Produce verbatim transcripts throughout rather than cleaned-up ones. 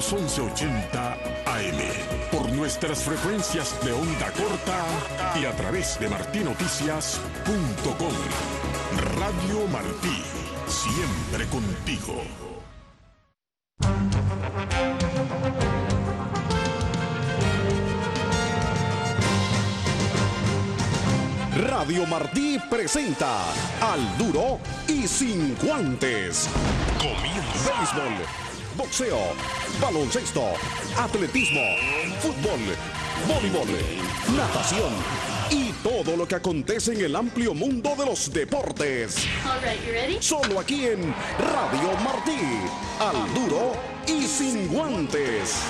los once ochenta A M, por nuestras frecuencias de onda corta y a través de martí noticias punto com. Radio Martí, siempre contigo. Radio Martí presenta Al Duro y Sin Guantes. Comienza. Béisbol, boxeo, baloncesto, atletismo, fútbol, voleibol, natación y todo lo que acontece en el amplio mundo de los deportes. All right, you ready? Solo aquí en Radio Martí. Al Duro y Sin Guantes.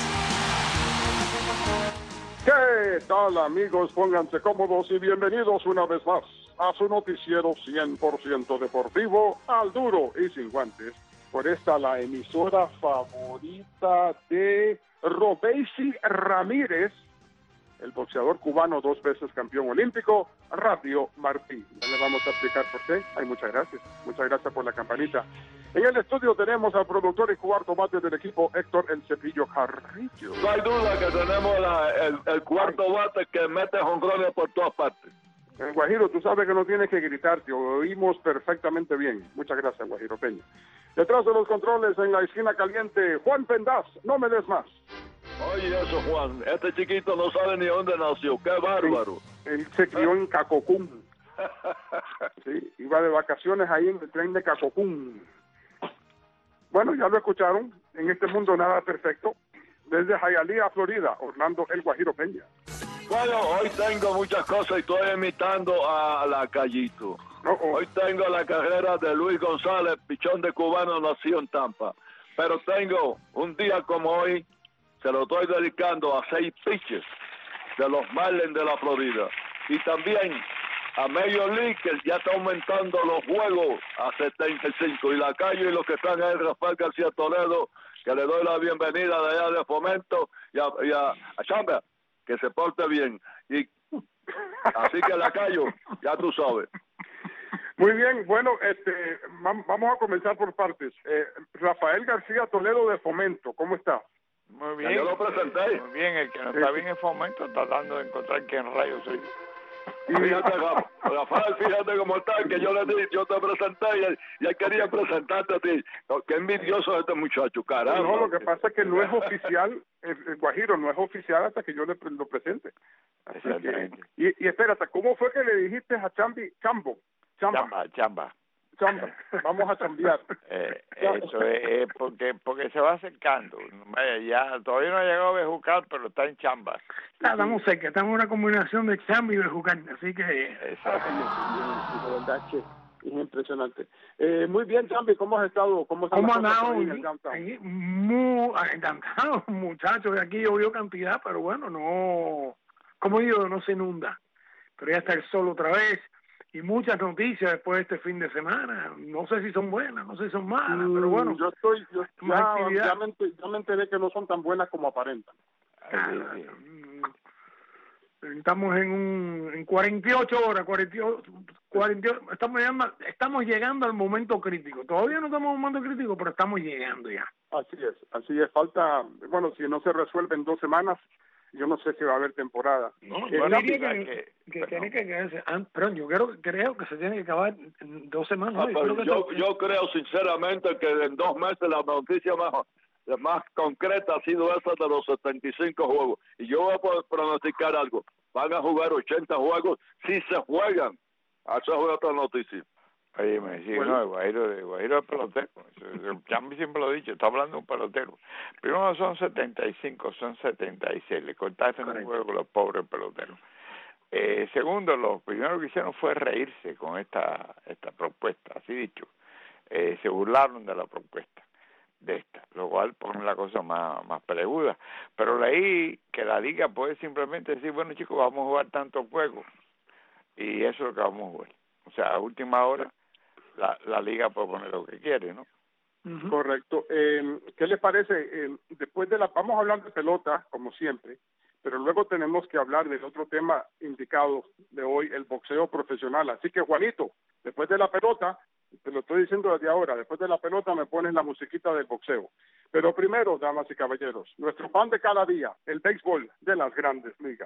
¿Qué tal, amigos? Pónganse cómodos y bienvenidos una vez más a su noticiero cien por ciento deportivo, Al Duro y Sin Guantes, por esta la emisora favorita de Robeysi Ramírez, el boxeador cubano dos veces campeón olímpico, Radio Martí. Ya le vamos a explicar por qué. Ay, muchas gracias. Muchas gracias por la campanita. En el estudio tenemos al productor y cuarto bate del equipo, Héctor El Cepillo Carrillo. No hay duda que tenemos la, el, el cuarto Ay. bate que mete jonrones por todas partes. Eh, Guajiro, tú sabes que no tienes que gritar, te oímos perfectamente bien. Muchas gracias, Guajiro Peña. Detrás de los controles, en la esquina caliente, Juan Pendaz, no me des más. Oye eso, Juan, este chiquito no sabe ni dónde nació, qué bárbaro. Él, él se crió en Cacocún. Sí, iba de vacaciones ahí en el tren de Cacocún. Bueno, ya lo escucharon, en este mundo nada perfecto. Desde Hialeah, Florida, Orlando El Guajiro Peña. Bueno, hoy tengo muchas cosas y estoy imitando a la Callito. Oh, oh. Hoy tengo la carrera de Luis González, pichón de cubano, nació en Tampa. Pero tengo un día como hoy, se lo estoy dedicando a seis pitches de los Marlins de la Florida. Y también a Major League, que ya está aumentando los juegos a setenta y cinco. Y la calle y los que están ahí, Rafael García Toledo, que le doy la bienvenida de allá de Fomento, y a, y a, a Chamba, que se porte bien. Y así que la callo, ya tú sabes. Muy bien, bueno, este, vamos a comenzar por partes. Eh, Rafael García Toledo de Fomento, ¿cómo está? Muy bien. Yo lo presenté. Muy bien, el que no está bien en Fomento, tratando de encontrar quién rayos soy. Y fíjate, Rafael, fíjate cómo está, que yo le di, yo te presenté y él, y él quería presentarte a ti. Qué envidioso es este muchacho, caramba. No, lo que pasa es que no es oficial, el, el Guajiro no es oficial hasta que yo le lo presente. Así que, y, y espérate, ¿cómo fue que le dijiste a Chambi, Chambo? Chamba. Chamba, chamba. Chamba. Vamos a chambear. Eh, eso es, es porque porque se va acercando. Vaya, ya todavía no ha llegado a Bejucal, pero está en chamba. Ah, estamos cerca, estamos en una combinación de chamba y Bejucal, así que... Exacto. Ah, de verdad que es impresionante. Eh, muy bien, Chambi, ¿cómo has estado? ¿Cómo has andado? Muy encantado, muchachos. De aquí llovió cantidad, pero bueno, no... Como digo, no se inunda. Pero ya está el sol otra vez. Y muchas noticias después de este fin de semana. No sé si son buenas, no sé si son malas, mm, pero bueno. Yo estoy, yo ya, ya, me enteré, ya me enteré que no son tan buenas como aparentan. Ah, estamos en un en cuarenta y ocho horas, cuarenta y ocho, cuarenta y ocho, estamos llegando, estamos llegando al momento crítico. Todavía no estamos en un momento crítico, pero estamos llegando ya. Así es, así es. Falta, bueno, si no se resuelve en dos semanas, yo no sé si va a haber temporada. No, yo eh, diría que, que, que tiene que quedarse. Ah, perdón, yo creo, creo que se tiene que acabar en dos semanas. Ah, yo, yo, te... yo creo sinceramente que en dos meses la noticia más, la más concreta ha sido esa de los setenta y cinco juegos. Y yo voy a poder pronosticar algo. Van a jugar ochenta juegos si se juegan. Esa es otra noticia. Oye, me decía, bueno. No, el Guajiro, el Guajiro es pelotero. El Chambi siempre lo ha dicho, está hablando de un pelotero. Primero son setenta y cinco, son setenta y seis. Le cortaste un juego con los pobres peloteros. Eh, segundo, lo primero que hicieron fue reírse con esta esta propuesta, así dicho. Eh, se burlaron de la propuesta de esta, lo cual pone la cosa más, más peleaguda. Pero leí que la liga puede simplemente decir, bueno chicos, vamos a jugar tantos juegos. Y eso es lo que vamos a jugar. O sea, a última hora, la, la liga puede poner lo que quiere, ¿no? Uh-huh. Correcto. Eh, ¿Qué les parece? Eh, después de la... Vamos a hablar de pelota, como siempre, pero luego tenemos que hablar del otro tema indicado de hoy, el boxeo profesional. Así que, Juanito, después de la pelota, te lo estoy diciendo desde ahora, después de la pelota me pones la musiquita del boxeo. Pero primero, damas y caballeros, nuestro pan de cada día, el béisbol de las Grandes Ligas.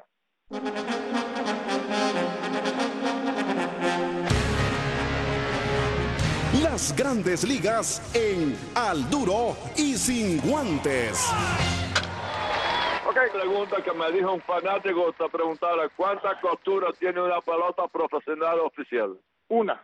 Las Grandes Ligas en Al Duro y Sin Guantes. Ok, pregunta que me dijo un fanático, te preguntara, ¿cuántas costuras tiene una pelota profesional oficial? Una.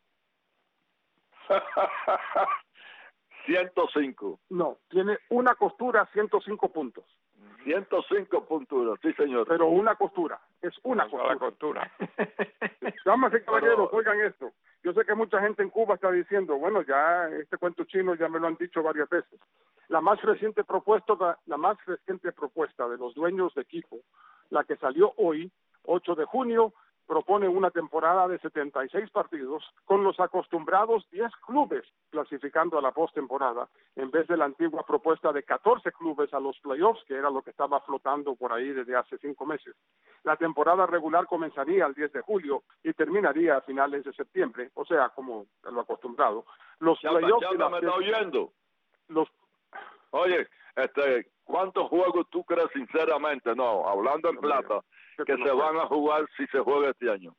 ciento cinco. No, tiene una costura, ciento cinco puntos. ciento cinco punturas, sí señor. Pero una costura, es una Una costura. costura. Damas y caballeros, Pero- oigan esto. Yo sé que mucha gente en Cuba está diciendo, bueno, ya este cuento chino ya me lo han dicho varias veces. La más reciente propuesta, la más reciente propuesta de los dueños de equipo, la que salió hoy, ocho de junio, propone una temporada de setenta y seis partidos con los acostumbrados diez clubes clasificando a la postemporada en vez de la antigua propuesta de catorce clubes a los playoffs, que era lo que estaba flotando por ahí desde hace cinco meses. La temporada regular comenzaría el diez de julio y terminaría a finales de septiembre, o sea, como lo acostumbrado. Los Ya, playoffs ya y me la- está oyendo. los Oye, este, ¿cuántos juegos tú crees sinceramente, no, hablando en plata, que se van a jugar si se juega este año?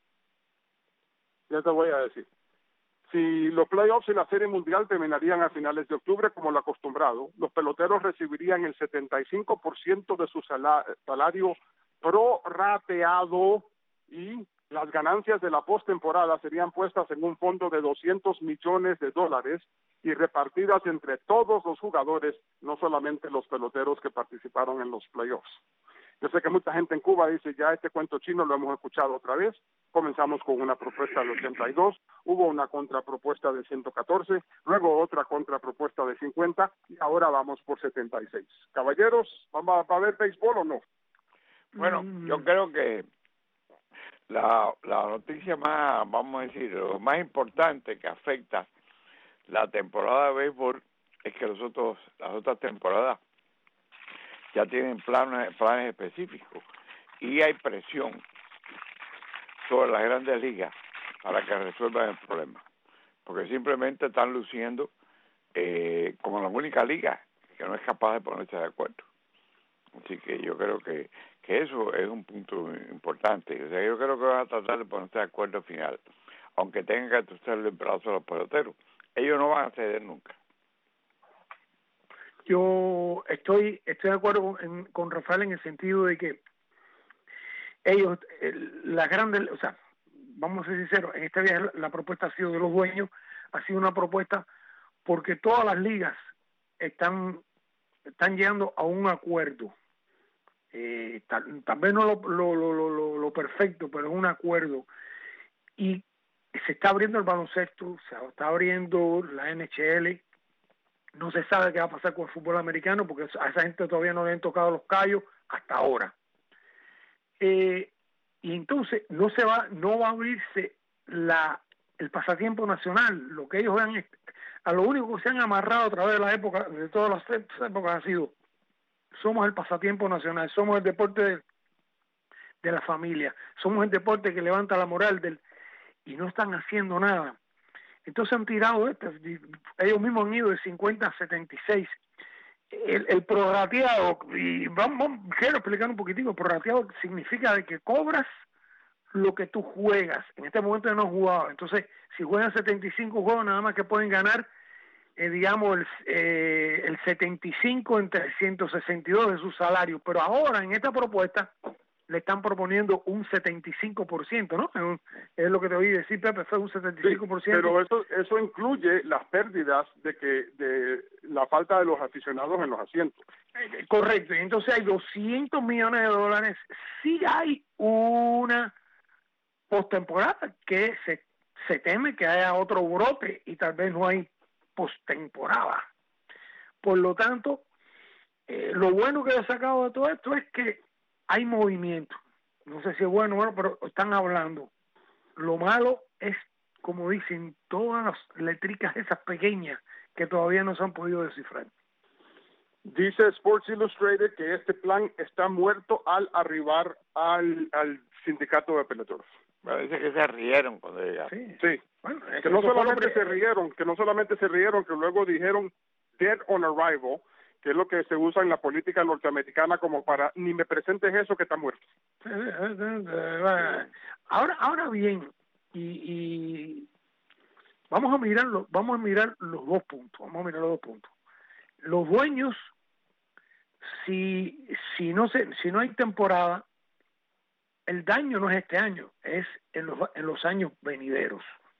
Ya te voy a decir. Si los playoffs y la Serie Mundial terminarían a finales de octubre, como lo acostumbrado, los peloteros recibirían el setenta y cinco por ciento de su sala- salario prorrateado y las ganancias de la postemporada serían puestas en un fondo de doscientos millones de dólares y repartidas entre todos los jugadores, no solamente los peloteros que participaron en los playoffs. Yo sé que mucha gente en Cuba dice, ya este cuento chino lo hemos escuchado otra vez. Comenzamos con una propuesta de ochenta y dos, hubo una contrapropuesta de ciento catorce, luego otra contrapropuesta de cincuenta y ahora vamos por setenta y seis. Caballeros, ¿vamos a ver béisbol o no? Bueno, yo creo que la, la noticia más, vamos a decir, lo más importante que afecta la temporada de béisbol es que los otros, las otras temporadas ya tienen planes, planes específicos y hay presión sobre las grandes ligas para que resuelvan el problema, porque simplemente están luciendo eh, como la única liga que no es capaz de ponerse de acuerdo. Así que yo creo que, que eso es un punto importante. O sea, yo creo que van a tratar de ponerse de acuerdo al final, aunque tengan que torcerle el brazo a los peloteros. Ellos no van a ceder nunca. Yo estoy estoy de acuerdo con, en, con Rafael en el sentido de que ellos, el, las grandes, o sea, vamos a ser sinceros, en este viaje la propuesta ha sido de los dueños, ha sido una propuesta porque todas las ligas están están llegando a un acuerdo. Eh, tal, tal vez no lo, lo, lo, lo, lo perfecto, pero es un acuerdo. Y se está abriendo el baloncesto, se está abriendo la N H L. No se sabe qué va a pasar con el fútbol americano porque a esa gente todavía no le han tocado los callos hasta ahora. Eh, y entonces no se va, no va a abrirse la el pasatiempo nacional. Lo que ellos vean es, a lo único que se han amarrado a través de la época, de todas las épocas, ha sido: somos el pasatiempo nacional, somos el deporte de, de la familia, somos el deporte que levanta la moral del, y no están haciendo nada. Entonces han tirado esto, ellos mismos han ido de cincuenta a setenta y seis. El, el prorrateado, y vamos, vamos, quiero explicar un poquitico, el prorrateado significa de que cobras lo que tú juegas. En este momento no han jugado, entonces si juegan setenta y cinco juegos, nada más que pueden ganar, eh, digamos, el, eh, el setenta y cinco en trescientos sesenta y dos de su salario, pero ahora en esta propuesta le están proponiendo un setenta y cinco por ciento, ¿no? Es, un, es lo que te oí decir, Pepe, fue un setenta y cinco por ciento. Sí, pero eso eso incluye las pérdidas de que de la falta de los aficionados en los asientos. Eh, correcto, y entonces hay doscientos millones de dólares. Sí hay una postemporada que se, se teme que haya otro brote y tal vez no hay postemporada. Por lo tanto, eh, lo bueno que he sacado de todo esto es que hay movimiento. No sé si es bueno o bueno, pero están hablando. Lo malo es, como dicen, todas las letricas esas pequeñas que todavía no se han podido descifrar. Dice Sports Illustrated que este plan está muerto al arribar al, al sindicato de peloteros. Parece que se rieron cuando llegaron. Sí, sí. Bueno, que no solamente se rieron, que no solamente se rieron, que luego dijeron dead on arrival, que es lo que se usa en la política norteamericana como para ni me presentes eso que está muerto. Ahora, ahora bien, y, y vamos a mirarlo, vamos a mirar los dos puntos, vamos a mirar los dos puntos. Los dueños, si si no se, si no hay temporada, el daño no es este año, es en los en los años venideros.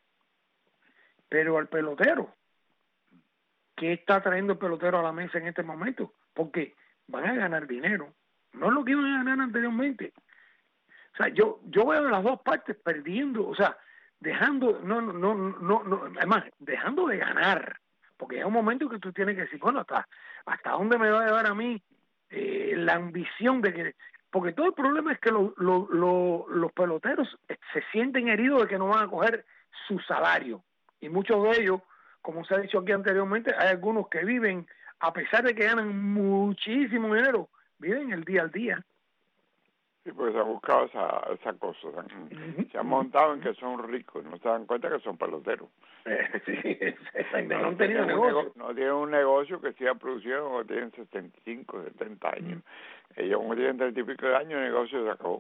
Pero al pelotero, ¿qué está trayendo el pelotero a la mesa en este momento? Porque van a ganar dinero, no es lo que iban a ganar anteriormente. O sea, yo yo veo las dos partes perdiendo, o sea, dejando, no, no, no, no, no además, dejando de ganar, porque es un momento que tú tienes que decir, bueno, hasta, hasta dónde me va a llevar a mí eh, la ambición de que, porque todo el problema es que lo, lo, lo, los peloteros se sienten heridos de que no van a coger su salario, y muchos de ellos, como se ha dicho aquí anteriormente, hay algunos que viven, a pesar de que ganan muchísimo dinero, viven el día al día. Sí, pues se han buscado esa, esa cosa, se han, uh-huh. se han montado en que son ricos, no se dan cuenta que son peloteros. Sí, no, no, no, tienen negocio. no tienen un negocio que sea producido cuando tienen setenta y cinco, setenta años. Uh-huh. Ellos cuando tienen treinta y pico de años, el negocio se acabó.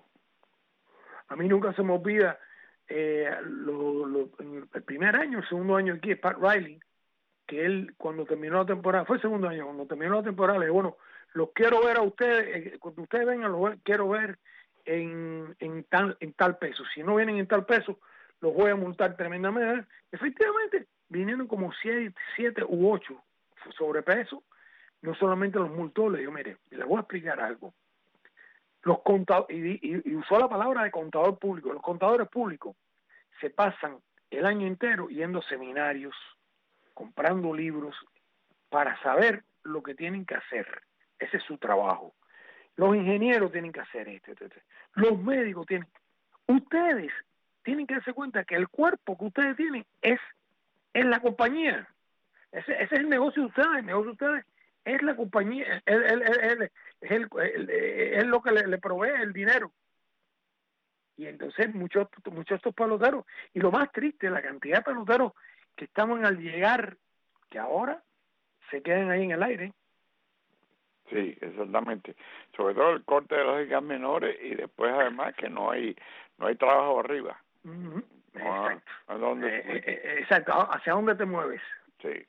A mí nunca se me olvida eh, lo, lo, el primer año, el segundo año aquí, Pat Riley, que él cuando terminó la temporada, fue el segundo año, cuando terminó la temporada, le dije, bueno, los quiero ver a ustedes, eh, cuando ustedes vengan, los quiero ver en, en, tal, en tal peso. Si no vienen en tal peso, los voy a multar tremendamente. Efectivamente, vinieron como siete, siete u ocho sobrepeso. No solamente los multó, le digo, mire, les voy a explicar algo. Los contadores, y, y, y usó la palabra de contador público, los contadores públicos se pasan el año entero yendo a seminarios, comprando libros, para saber lo que tienen que hacer. Ese es su trabajo. Los ingenieros tienen que hacer esto, esto, esto. Los médicos tienen. Ustedes tienen que darse cuenta que el cuerpo que ustedes tienen es, es la compañía. Ese, ese es el negocio de ustedes. El negocio de ustedes es la compañía. Es, es, es, es, es, el, es, es lo que le, le provee el dinero. Y entonces muchos muchos de estos peloteros, y lo más triste, la cantidad de peloteros que estaban al llegar, que ahora se quedan ahí en el aire. Sí, exactamente. Sobre todo el corte de las ligas menores y después además que no hay no hay trabajo arriba. Uh-huh. No, exacto. ¿a dónde eh, eh, exacto. ¿Hacia dónde te mueves? Sí.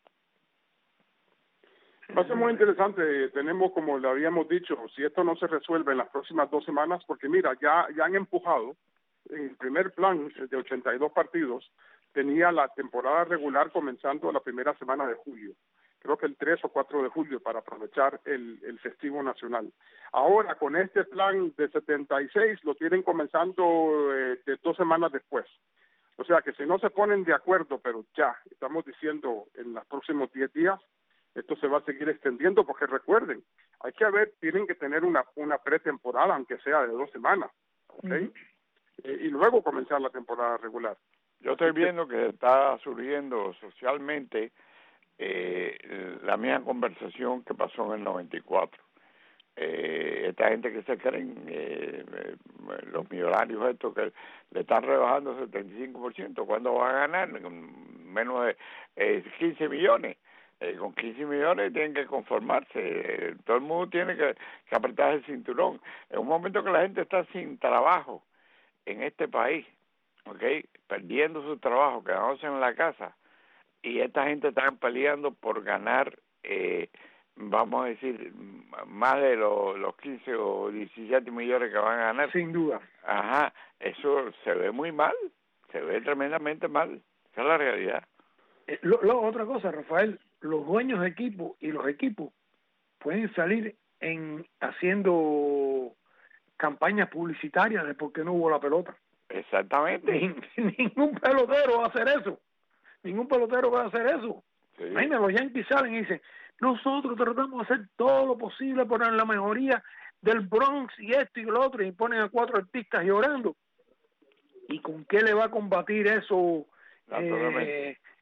Va a ser muy interesante. Tenemos, como le habíamos dicho, si esto no se resuelve en las próximas dos semanas, porque mira, ya ya han empujado en el primer plan de ochenta y dos partidos, tenía la temporada regular comenzando la primera semana de julio. Creo que el tres o cuatro de julio para aprovechar el, el festivo nacional. Ahora, con este plan de setenta y seis, lo tienen comenzando eh, de dos semanas después. O sea que si no se ponen de acuerdo, pero ya, estamos diciendo en los próximos diez días, esto se va a seguir extendiendo, porque recuerden, hay que haber, tienen que tener una, una pretemporada, aunque sea de dos semanas, ¿ok? Uh-huh. eh, y luego comenzar la temporada regular. Yo estoy viendo que está surgiendo socialmente Eh, la misma conversación que pasó en el noventa y cuatro. Eh, esta gente que se creen, eh, eh, los millonarios estos que le están rebajando el setenta y cinco por ciento, ¿cuándo van a ganar? Menos de eh, quince millones. Eh, con quince millones tienen que conformarse. Eh, todo el mundo tiene que, que apretar el cinturón. En un momento que la gente está sin trabajo en este país, ¿okay? Perdiendo su trabajo, quedándose en la casa, y esta gente está peleando por ganar, eh, vamos a decir, más de los, los quince o diecisiete millones que van a ganar. Sin duda. Ajá, eso se ve muy mal, se ve tremendamente mal. Esa es la realidad. Eh, lo, lo, otra cosa, Rafael, los dueños de equipos y los equipos pueden salir en haciendo campañas publicitarias de por qué no hubo la pelota. Exactamente. Ni, ningún pelotero va a hacer eso. Ningún pelotero va a hacer eso. Sí. Imagínate, los Yankees salen y dicen, nosotros tratamos de hacer todo lo posible por la mejoría del Bronx y esto y lo otro, y ponen a cuatro artistas llorando. ¿Y con qué le va a combatir eso eh,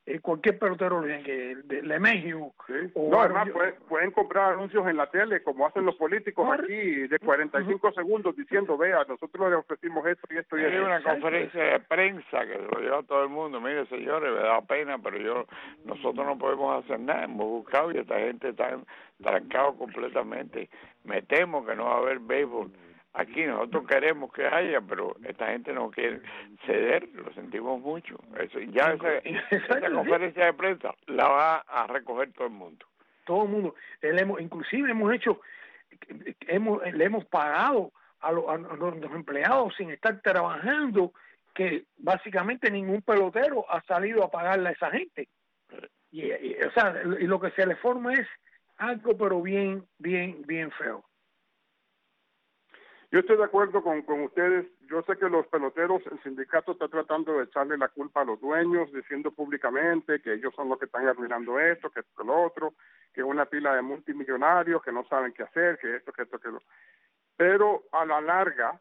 eh, cualquier pelotero que de Lemegio. Sí. O No, además pueden, pueden comprar anuncios en la tele, como hacen los políticos Corre. aquí, de cuarenta y cinco uh-huh. segundos, diciendo, vea, nosotros le ofrecimos esto y esto y esto. Hay una conferencia de prensa que se lo lleva a todo el mundo. Mire, señores, me da pena, pero yo nosotros no podemos hacer nada. Hemos buscado y esta gente está trancado completamente. Me temo que no va a haber béisbol. Aquí nosotros queremos que haya, pero esta gente no quiere ceder, lo sentimos mucho. Eso, ya esa, esa conferencia de prensa la va a recoger todo el mundo. Todo el mundo. Le hemos, inclusive hemos hecho, hemos, le hemos pagado a, lo, a los empleados sin estar trabajando, que básicamente ningún pelotero ha salido a pagarle a esa gente. Y, y, o sea, y lo que se le forma es algo, pero bien, bien, bien feo. Yo estoy de acuerdo con, con ustedes. Yo sé que los peloteros, el sindicato está tratando de echarle la culpa a los dueños, diciendo públicamente que ellos son los que están arruinando esto, que esto, que lo otro, que es una pila de multimillonarios que no saben qué hacer, que esto, que esto, que lo. Pero a la larga,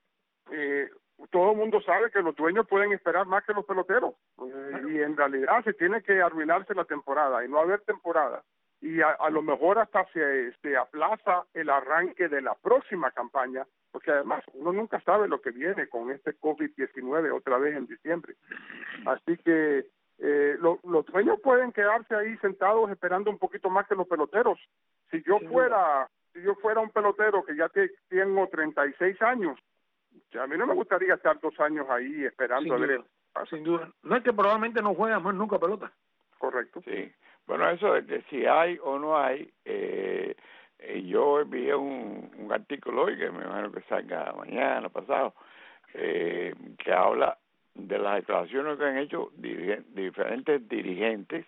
eh, todo el mundo sabe que los dueños pueden esperar más que los peloteros. Eh, y en realidad se tiene que arruinarse la temporada y no haber temporada. Y a, a lo mejor hasta se, se aplaza el arranque de la próxima campaña, porque además uno nunca sabe lo que viene con este COVID diecinueve otra vez en diciembre. Así que eh, lo, los dueños pueden quedarse ahí sentados esperando un poquito más que los peloteros. Si yo fuera si yo fuera un pelotero que ya te, tengo treinta y seis años, a mí no me gustaría estar dos años ahí esperando sin a ver. Duda, sin duda. No es que probablemente no juega más nunca pelota. Correcto. Sí. Bueno, eso de que si hay o no hay, eh, eh, yo envié un, un artículo hoy, que me imagino que salga mañana, pasado, eh, que habla de las declaraciones que han hecho dirigen, diferentes dirigentes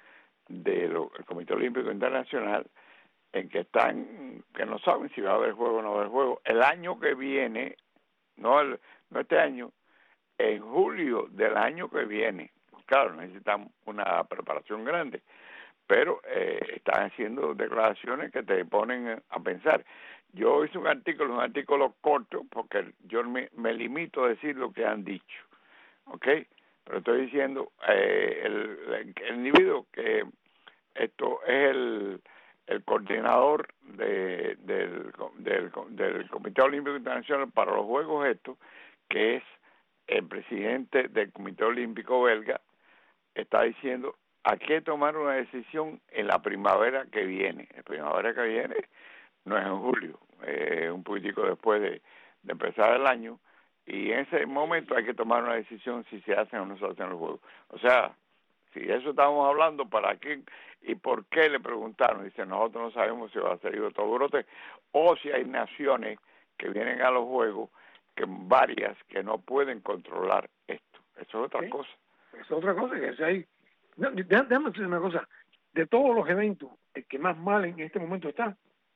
del Comité Olímpico Internacional, en que están, que no saben si va a haber juego o no va a haber juego. El año que viene, no, el, no este año, en julio del año que viene, claro, necesitan una preparación grande, pero eh, están haciendo declaraciones que te ponen a pensar. Yo hice un artículo, un artículo corto, porque yo me, me limito a decir lo que han dicho, ¿ok? Pero estoy diciendo, eh, el, el individuo que esto es el, el coordinador de, del, del, del Comité Olímpico Internacional para los Juegos estos, que es el presidente del Comité Olímpico belga, está diciendo, hay que tomar una decisión en la primavera que viene. La primavera que viene no es en julio, es eh, un poquitico después de, de empezar el año, y en ese momento hay que tomar una decisión si se hacen o no se hacen los juegos. O sea, si eso estamos hablando, ¿para qué y por qué? Le preguntaron. Dice, nosotros no sabemos si va a ser todo brote o si hay naciones que vienen a los juegos, que varias que no pueden controlar esto. Eso es otra ¿Sí? cosa. Es otra cosa que si hay. Déjame decir una cosa, de todos los eventos, el que más mal en este momento está,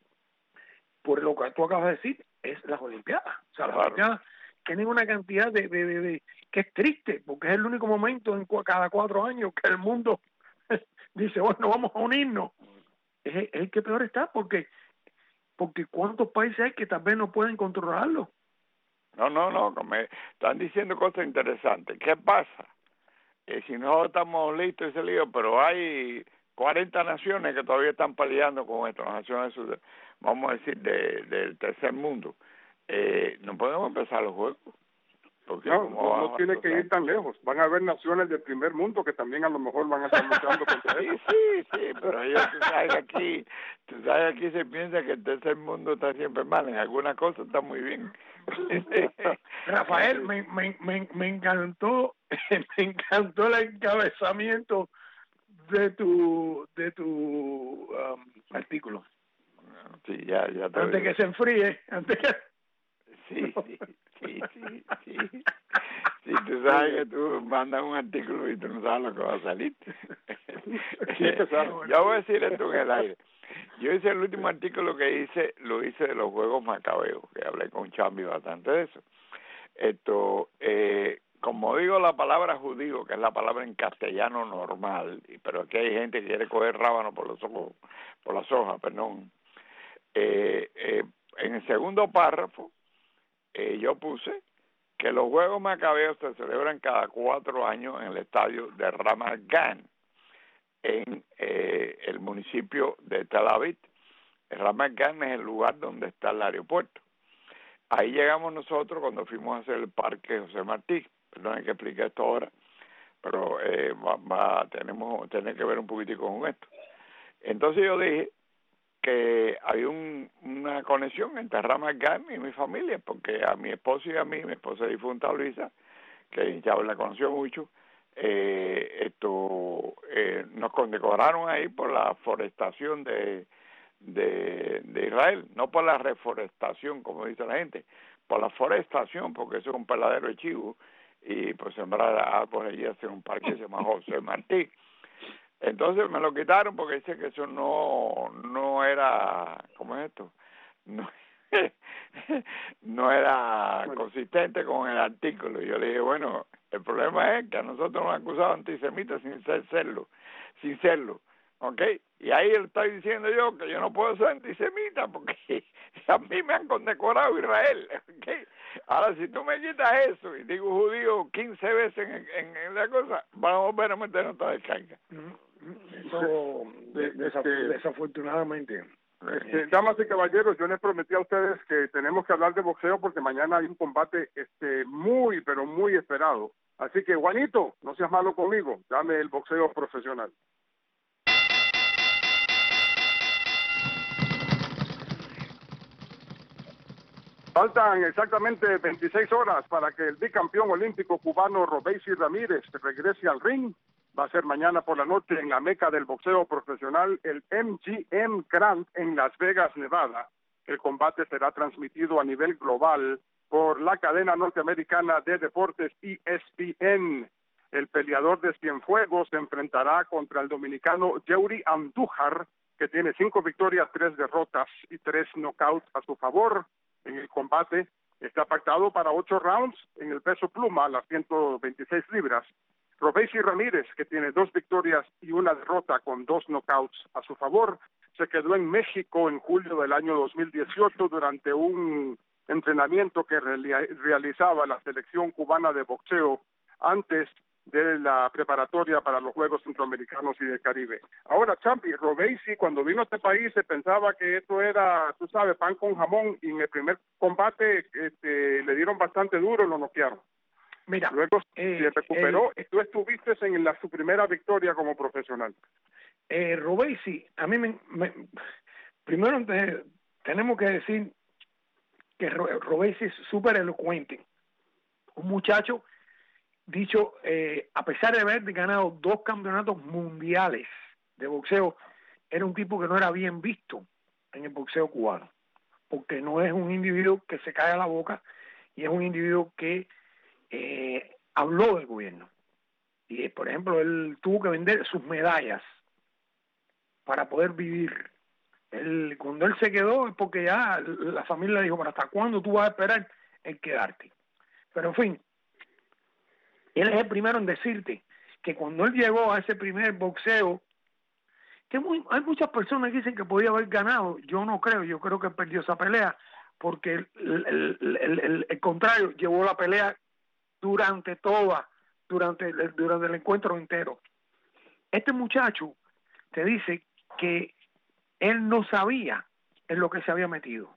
por lo que tú acabas de decir, es las Olimpiadas. O sea, las claro. Olimpiadas tienen una cantidad de, de, de, de que es triste, porque es el único momento en cada cuatro años que el mundo dice, bueno, vamos a unirnos. Es, es el que peor está, porque porque cuántos países hay que tal vez no pueden controlarlo. No, no, no, me están diciendo cosas interesantes. ¿Qué pasa? Eh, si no estamos listos ese lío, pero hay cuarenta naciones que todavía están peleando con esto, las naciones, vamos a decir, de, del tercer mundo. Eh, no podemos empezar los juegos. Porque no, no, no tiene que ir tan lejos. Van a haber naciones del primer mundo que también a lo mejor van a estar luchando contra eso. Sí, sí, sí, pero ellos, tú sabes, aquí, tú sabes, aquí se piensa que el tercer mundo está siempre mal. En algunas cosas está muy bien. Rafael, me, me, me, me encantó, me encantó el encabezamiento de tu de tu um, artículo. Sí, ya, ya te antes que se enfríe, antes que... Sí, sí, sí, sí, sí. Sí, tú sabes que tú mandas un artículo y tú no sabes lo que va a salir. Yo voy a decir esto en el aire. Yo hice el último artículo que hice, lo hice de los Juegos Macabeos, que hablé con Chambi bastante de eso. Esto, eh, como digo la palabra judío, que es la palabra en castellano normal, pero aquí hay gente que quiere coger rábano por los ojos, por las hojas, perdón. Eh, eh, en el segundo párrafo, eh, yo puse que los Juegos Macabeos se celebran cada cuatro años en el estadio de Ramat Gan. en eh, el municipio de Tel Aviv. Ramat Gan es el lugar donde está el aeropuerto. Ahí llegamos nosotros cuando fuimos a hacer el parque José Martí. Perdón que explique esto ahora, pero eh, va, va, tenemos tener que ver un poquitico con esto. Entonces yo dije que había un, una conexión entre Ramat Gan y mi familia, porque a mi esposo y a mí, mi esposa difunta Luisa, que ya la conoció mucho, eh, esto eh, nos condecoraron ahí por la forestación de, de de Israel, no por la reforestación como dice la gente, por la forestación, porque eso es un peladero de chivo, y pues sembrar árboles allí, hacer un parque que se llama José Martí. Entonces me lo quitaron porque dice que eso no no era, ¿cómo es esto? No, no era consistente con el artículo. Y yo le dije, bueno, el problema es que a nosotros nos han acusado antisemitas sin ser serlo, sin serlo, ¿ok? Y ahí estoy diciendo yo que yo no puedo ser antisemita porque a mí me han condecorado Israel, ¿ok? Ahora, si tú me quitas eso y digo judío quince veces en, en, en la cosa, vamos a volver a meter otra descarga. Eso, de, desaf desafortunadamente. Este, damas y caballeros, yo les prometí a ustedes que tenemos que hablar de boxeo porque mañana hay un combate este muy, pero muy esperado. Así que, Juanito, no seas malo conmigo, dame el boxeo profesional. Faltan exactamente veintiséis horas para que el bicampeón olímpico cubano Robeisy Ramírez regrese al ring. Va a ser mañana por la noche en la meca del boxeo profesional, el M G M Grand en Las Vegas, Nevada. El combate será transmitido a nivel global por la cadena norteamericana de deportes E S P N. El peleador de Cienfuegos se enfrentará contra el dominicano Yuri Andújar, que tiene cinco victorias, tres derrotas y tres knockouts a su favor. En el combate está pactado para ocho rounds en el peso pluma a las ciento veintiséis libras. Robeisy Ramírez, que tiene dos victorias y una derrota con dos knockouts a su favor, se quedó en México en julio del año dos mil dieciocho durante un entrenamiento que realizaba la selección cubana de boxeo antes de la preparatoria para los Juegos Centroamericanos y del Caribe. Ahora, Champi, Robeisy, cuando vino a este país se pensaba que esto era, tú sabes, pan con jamón, y en el primer combate este, le dieron bastante duro y lo noquearon. Mira, luego eh, se recuperó eh, y tú estuviste en la, su primera victoria como profesional. Eh, Robeisy, a mí me, me primero te, tenemos que decir que Robeisy es súper elocuente, un muchacho dicho, eh, a pesar de haber ganado dos campeonatos mundiales de boxeo, era un tipo que no era bien visto en el boxeo cubano, porque no es un individuo que se cae a la boca y es un individuo que eh, habló del gobierno. Y, por ejemplo, él tuvo que vender sus medallas para poder vivir. Él, cuando él se quedó es porque ya la familia le dijo, ¿para hasta cuándo tú vas a esperar en quedarte? Pero, en fin, él es el primero en decirte que cuando él llegó a ese primer boxeo, que muy, hay muchas personas que dicen que podía haber ganado. Yo no creo, yo creo que él perdió esa pelea porque el, el, el, el, el, el contrario llevó la pelea durante toda, durante el, durante el encuentro entero. Este muchacho te dice que él no sabía en lo que se había metido,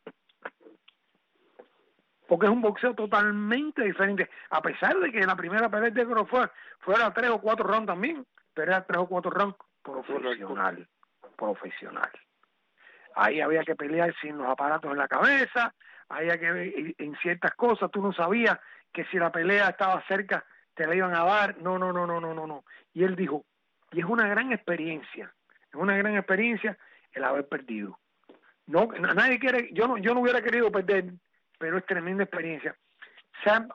porque es un boxeo totalmente diferente, a pesar de que la primera pelea de Negro fue fuera tres o cuatro rounds también, pero era tres o cuatro rounds profesional, profesional. Ahí había que pelear sin los aparatos en la cabeza, había que ver en ciertas cosas, tú no sabías que si la pelea estaba cerca te la iban a dar, no, no, no, no, no, no, no. Y él dijo, y es una gran experiencia, es una gran experiencia el haber perdido. No, nadie quiere, yo no, yo no hubiera querido perder, pero es tremenda experiencia. Sam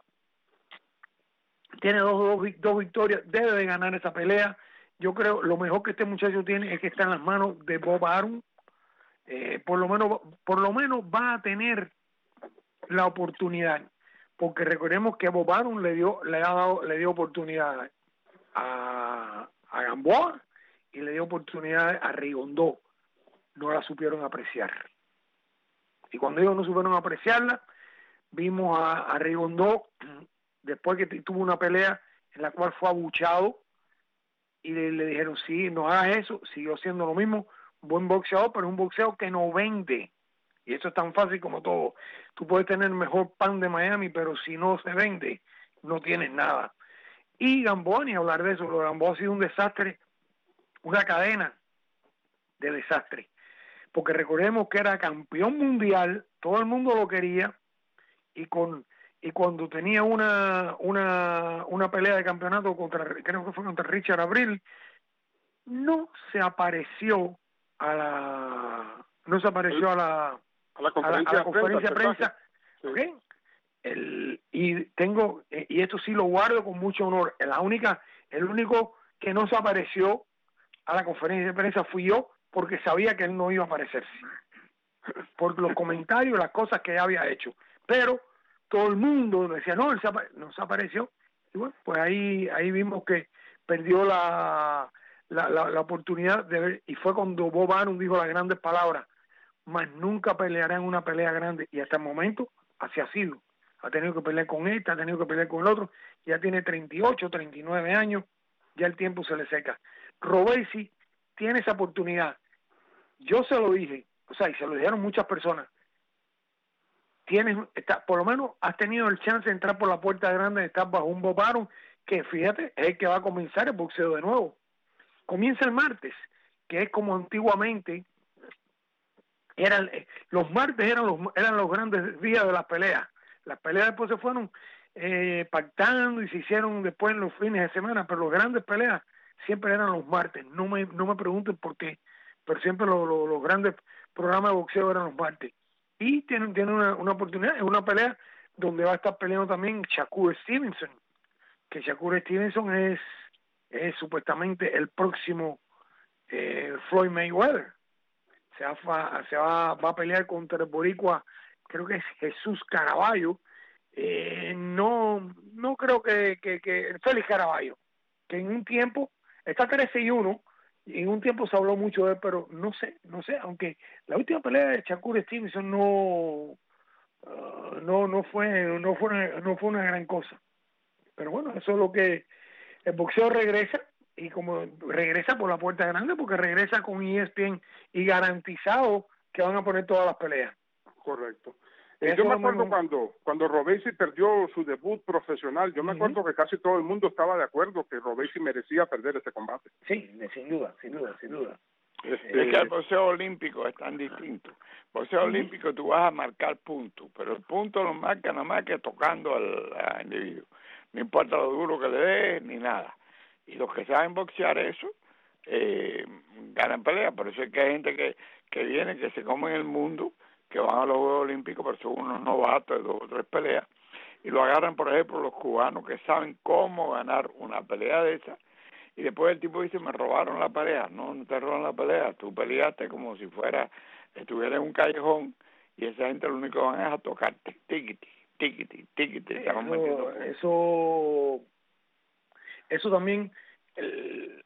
tiene dos, dos, dos victorias, debe de ganar esa pelea. Yo creo lo mejor que este muchacho tiene es que está en las manos de Bob Arum. Eh, por lo menos, por lo menos va a tener la oportunidad, porque recordemos que Bob Arum le dio, le ha dado, le dio oportunidad a, a Gamboa y le dio oportunidad a Rigondó. No la supieron apreciar. Y cuando ellos no supieron apreciarla, vimos a, a Rigondó después que tuvo una pelea en la cual fue abuchado, y le, le dijeron, sí, no hagas eso, siguió siendo lo mismo, buen boxeador, pero es un boxeo que no vende. Y eso es tan fácil como todo. Tú puedes tener el mejor pan de Miami, pero si no se vende, no tienes nada. Y Gamboa, ni hablar de eso, lo de Gamboa ha sido un desastre, una cadena de desastre. Porque recordemos que era campeón mundial, todo el mundo lo quería, y con y cuando tenía una una una pelea de campeonato contra, creo que fue contra Richard Abril, no se apareció a la no se apareció a la a la conferencia, a la, a la conferencia de prensa, sí. ¿okay? El, y tengo y esto sí lo guardo con mucho honor, la única el único que no se apareció a la conferencia de prensa fui yo, porque sabía que él no iba a aparecerse por los comentarios, las cosas que había hecho, pero todo el mundo decía, no, él se no se apareció, y bueno, pues ahí ahí vimos que perdió la la, la, la oportunidad de ver, y fue cuando Bob Arum dijo las grandes palabras, más nunca peleará en una pelea grande, y hasta el momento así ha sido, ha tenido que pelear con este, ha tenido que pelear con el otro, ya tiene treinta y ocho, treinta y nueve años, ya el tiempo se le seca. Robeisy tiene esa oportunidad, yo se lo dije, o sea, y se lo dijeron muchas personas, tienes, está, por lo menos has tenido el chance de entrar por la puerta grande, de estar bajo un Bob Arum, que fíjate, es el que va a comenzar el boxeo de nuevo. Comienza el martes, que es como antiguamente, eran los martes eran los eran los grandes días de las peleas. Las peleas después se fueron eh, pactando y se hicieron después en los fines de semana, pero los grandes peleas siempre eran los martes. No me no me pregunten por qué, pero siempre lo, lo, los grandes programas de boxeo eran los martes. Y tienen, tienen una, una oportunidad, es una pelea donde va a estar peleando también Shakur Stevenson, que Shakur Stevenson es, es supuestamente el próximo eh, Floyd Mayweather. Se, va, se va, va a pelear contra el boricua, creo que es Jesús Caraballo, eh, no no creo que, que, que Félix Caraballo, que en un tiempo está trece y uno, y en un tiempo se habló mucho de él, pero no sé, no sé, aunque la última pelea de Shakur Stevenson no uh, no no fue no fue una, no fue una gran cosa, pero bueno, eso es lo que el boxeo regresa, y como regresa por la puerta grande, porque regresa con E S P N y garantizado que van a poner todas las peleas. Correcto. Eh, yo me acuerdo me... cuando cuando Robeisy perdió su debut profesional, yo me uh-huh. acuerdo que casi todo el mundo estaba de acuerdo que Robeisy merecía perder ese combate. Sí, sin duda, sin duda, sin duda. Este, es que el boxeo olímpico es tan distinto. Boxeo uh-huh. olímpico tú vas a marcar puntos, pero el punto lo marca nada más que tocando al, al individuo. No importa lo duro que le des ni nada. Y los que saben boxear eso eh, ganan peleas. Por eso es que hay gente que, que viene, que se come en el mundo, que van a los Juegos Olímpicos, pero son unos novatos de dos o tres peleas, y lo agarran, por ejemplo, los cubanos que saben cómo ganar una pelea de esa, y después el tipo dice, me robaron la pelea. No, no te roban la pelea, tú peleaste como si fuera, estuviera en un callejón, y esa gente lo único que van es a tocarte, tiquiti, tiquiti, tiquiti, estaban metiendo. Eso, eso también, el,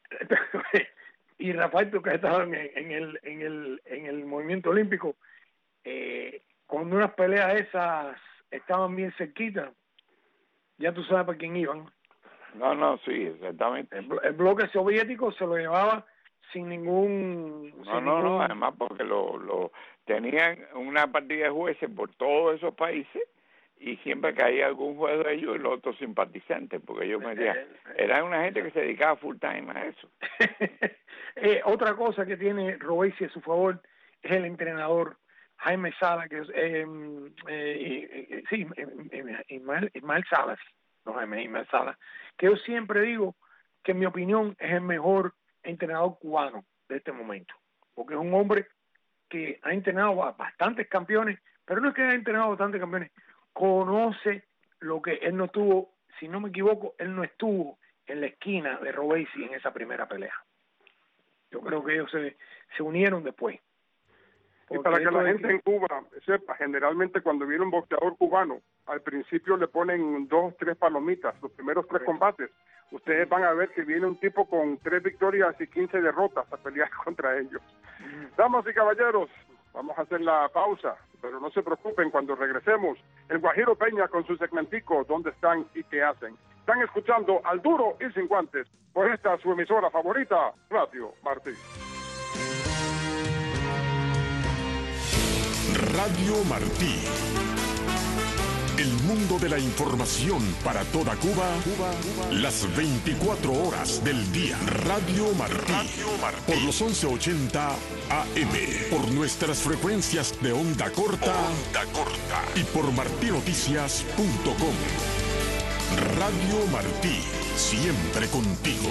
y Rafael, tú que has estado en, en el en el en el movimiento olímpico, eh, cuando unas peleas esas estaban bien cerquitas, ya tú sabes para quién iban. No, no, sí, exactamente. El, el bloque soviético se lo llevaba sin ningún... No, sin no, ningún... no, además porque lo, lo tenían una partida de jueces por todos esos países, y siempre caía algún juez de ellos y los otros simpatizantes, porque ellos me decían, era una gente que se dedicaba full time a eso. eh, otra cosa que tiene Robeisy a su favor es el entrenador Jaime Sala, que es eh, eh, eh, sí, Ismael, Ismael Salas, no Jaime, Ismael Salas, que yo siempre digo que en mi opinión es el mejor entrenador cubano de este momento, porque es un hombre que ha entrenado a bastantes campeones, pero no es que haya entrenado a bastantes campeones, conoce lo que él no tuvo, si no me equivoco, él no estuvo en la esquina de Robeisy en esa primera pelea. Yo creo que ellos se, se unieron después. Y para que la gente en Cuba sepa, generalmente cuando viene un boxeador cubano, al principio le ponen dos, tres palomitas, los primeros tres combates. Ustedes van a ver que viene un tipo con tres victorias y quince derrotas a pelear contra ellos. Damas y caballeros, vamos a hacer la pausa, pero no se preocupen, cuando regresemos, el Guajiro Peña con su segmentico, ¿dónde están y qué hacen? Están escuchando Al Duro y Sin Guantes por esta su emisora favorita, Radio Martí. Radio Martí. El mundo de la información para toda Cuba, Cuba, Cuba, las veinticuatro horas del día. Radio Martí. Radio Martí. Por los once ochenta A M. Por nuestras frecuencias de onda corta. Onda corta. Y por martí noticias punto com. Radio Martí. Siempre contigo.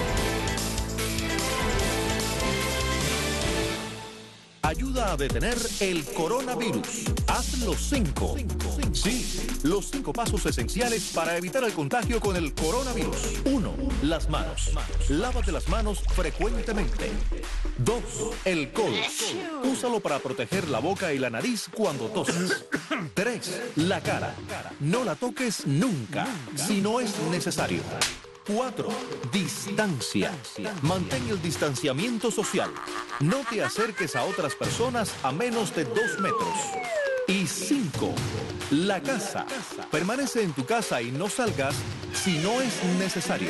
Ayuda a detener el coronavirus. Haz los cinco. Sí, los cinco pasos esenciales para evitar el contagio con el coronavirus. Uno, las manos. Lávate las manos frecuentemente. Dos, el codo. Úsalo para proteger la boca y la nariz cuando toses. Tres, la cara. No la toques nunca, si no es necesario. Cuatro, distancia. Mantén el distanciamiento social. No te acerques a otras personas a menos de dos metros. Y cinco, la casa. Permanece en tu casa y no salgas si no es necesario.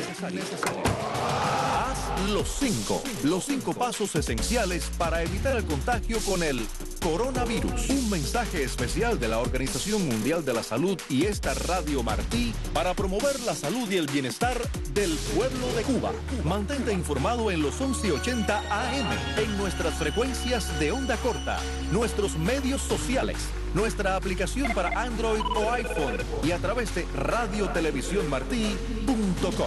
Haz los cinco, los cinco pasos esenciales para evitar el contagio con el coronavirus. Un mensaje especial de la Organización Mundial de la Salud y esta Radio Martí para promover la salud y el bienestar del pueblo de Cuba. Mantente informado en los once ochenta A M, en nuestras frecuencias de onda corta, nuestros medios sociales, nuestra aplicación para Android o iPhone y a través de radio televisión martí punto com.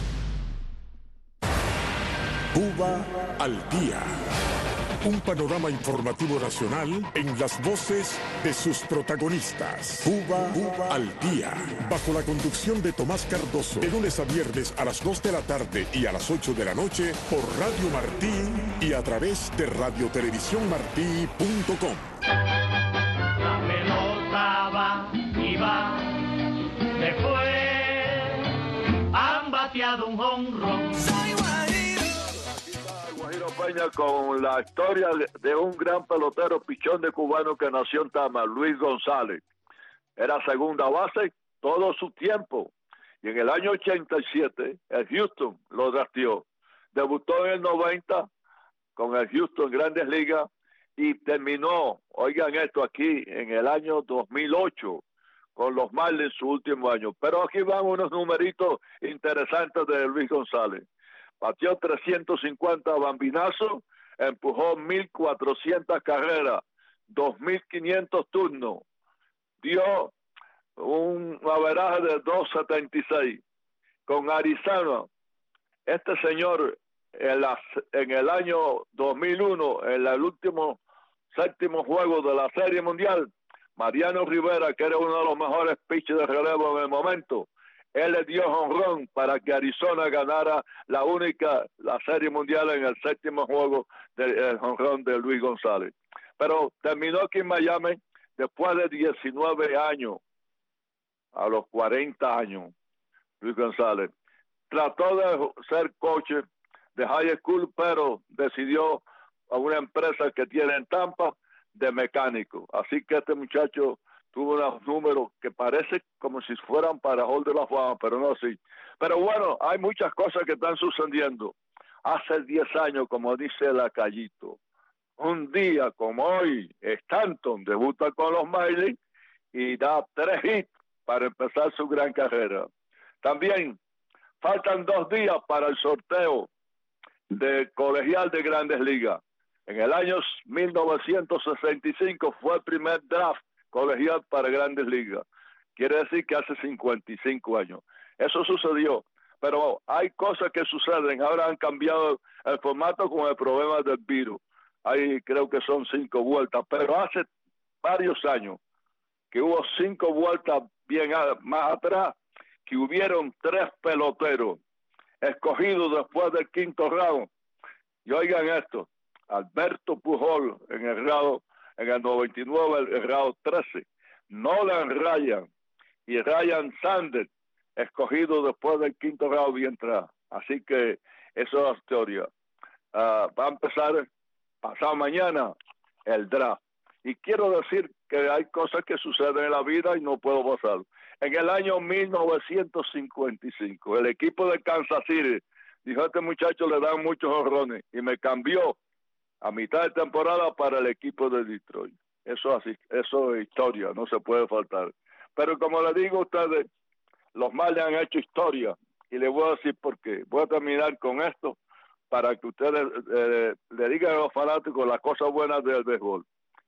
Cuba al día. Un panorama informativo nacional en las voces de sus protagonistas. Cuba, Cuba al día. Bajo la conducción de Tomás Cardoso. De lunes a viernes a las dos de la tarde y a las ocho de la noche por Radio Martí y a través de radio televisión martí punto com. La pelota va y va. Después han bateado un jonrón. Peña con la historia de un gran pelotero pichón de cubano que nació en Tama, Luis González. Era segunda base todo su tiempo y en el año ochenta y siete el Houston lo drafteó. Debutó en el noventa con el Houston Grandes Ligas y terminó, oigan esto aquí, en el año dos mil ocho con los Marlins su último año. Pero aquí van unos numeritos interesantes de Luis González. Batió trescientos cincuenta bambinazos, empujó mil cuatrocientas carreras, dos mil quinientos turnos, dio un averaje de dos setenta y seis. Con Arizona, este señor en, la, en el año dos mil uno, en el último séptimo juego de la Serie Mundial, Mariano Rivera, que era uno de los mejores pitchers de relevo en el momento, él le dio jonrón para que Arizona ganara la única, la Serie Mundial en el séptimo juego del jonrón de Luis González. Pero terminó aquí en Miami después de diecinueve años, a los cuarenta años, Luis González. Trató de ser coach de high school, pero decidió a una empresa que tiene en Tampa de mecánico. Así que este muchacho tuvo unos números que parece como si fueran para Hall de la Fama, pero no así. Pero bueno, hay muchas cosas que están sucediendo. Hace diez años, como dice Lacayito, un día como hoy, Stanton debuta con los Marlins y da tres hits para empezar su gran carrera. También faltan dos días para el sorteo de colegial de Grandes Ligas. En el año mil novecientos sesenta y cinco fue el primer draft colegial para Grandes Ligas. Quiere decir que hace cincuenta y cinco años. Eso sucedió. Pero hay cosas que suceden. Ahora han cambiado el formato con el problema del virus. Ahí creo que son cinco vueltas. Pero hace varios años que hubo cinco vueltas bien a, más atrás, que hubieron tres peloteros escogidos después del quinto round. Y oigan esto, Alberto Pujol en el round, en el noventa y nueve, el, el round trece, Nolan Ryan y Ryan Sanders escogidos después del quinto round bien atrás. Así que eso es la teoría. Uh, va a empezar pasado mañana el draft. Y quiero decir que hay cosas que suceden en la vida y no puedo pasarlo. En el año mil novecientos cincuenta y cinco, el equipo de Kansas City dijo: a este muchacho le dan muchos honrones, y me cambió a mitad de temporada para el equipo de Detroit. Eso así, eso es historia, no se puede faltar. Pero como le digo a ustedes, los Marlins han hecho historia, y les voy a decir por qué. Voy a terminar con esto para que ustedes eh, le digan a los fanáticos las cosas buenas del béisbol.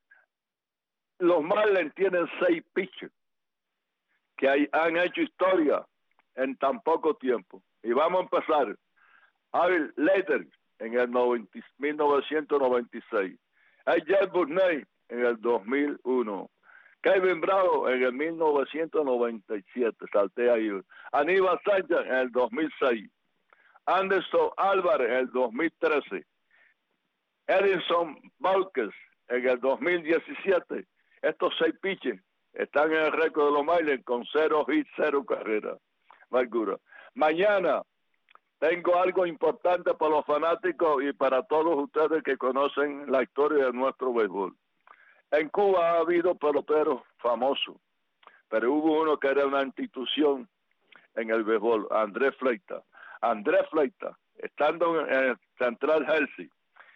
Los Marlins tienen seis pitchers que hay, han hecho historia en tan poco tiempo. Y vamos a empezar. Harry Leiter en el noventa, mil novecientos noventa y seis. Hay Jeff Burney en el dos mil uno. Kevin Bravo en el mil novecientos noventa y siete. Salté ahí. Aníbal Sánchez en el dos mil seis. Anderson Álvarez en el dos mil trece. Edinson Márquez en el dos mil diecisiete. Estos seis pitches están en el récord de los Marlins con cero hits, cero carreras. Marcura. Mañana tengo algo importante para los fanáticos y para todos ustedes que conocen la historia de nuestro béisbol. En Cuba ha habido peloteros famosos, pero hubo uno que era una institución en el béisbol, Andrés Fleita. Andrés Fleita, estando en el Central Hershey,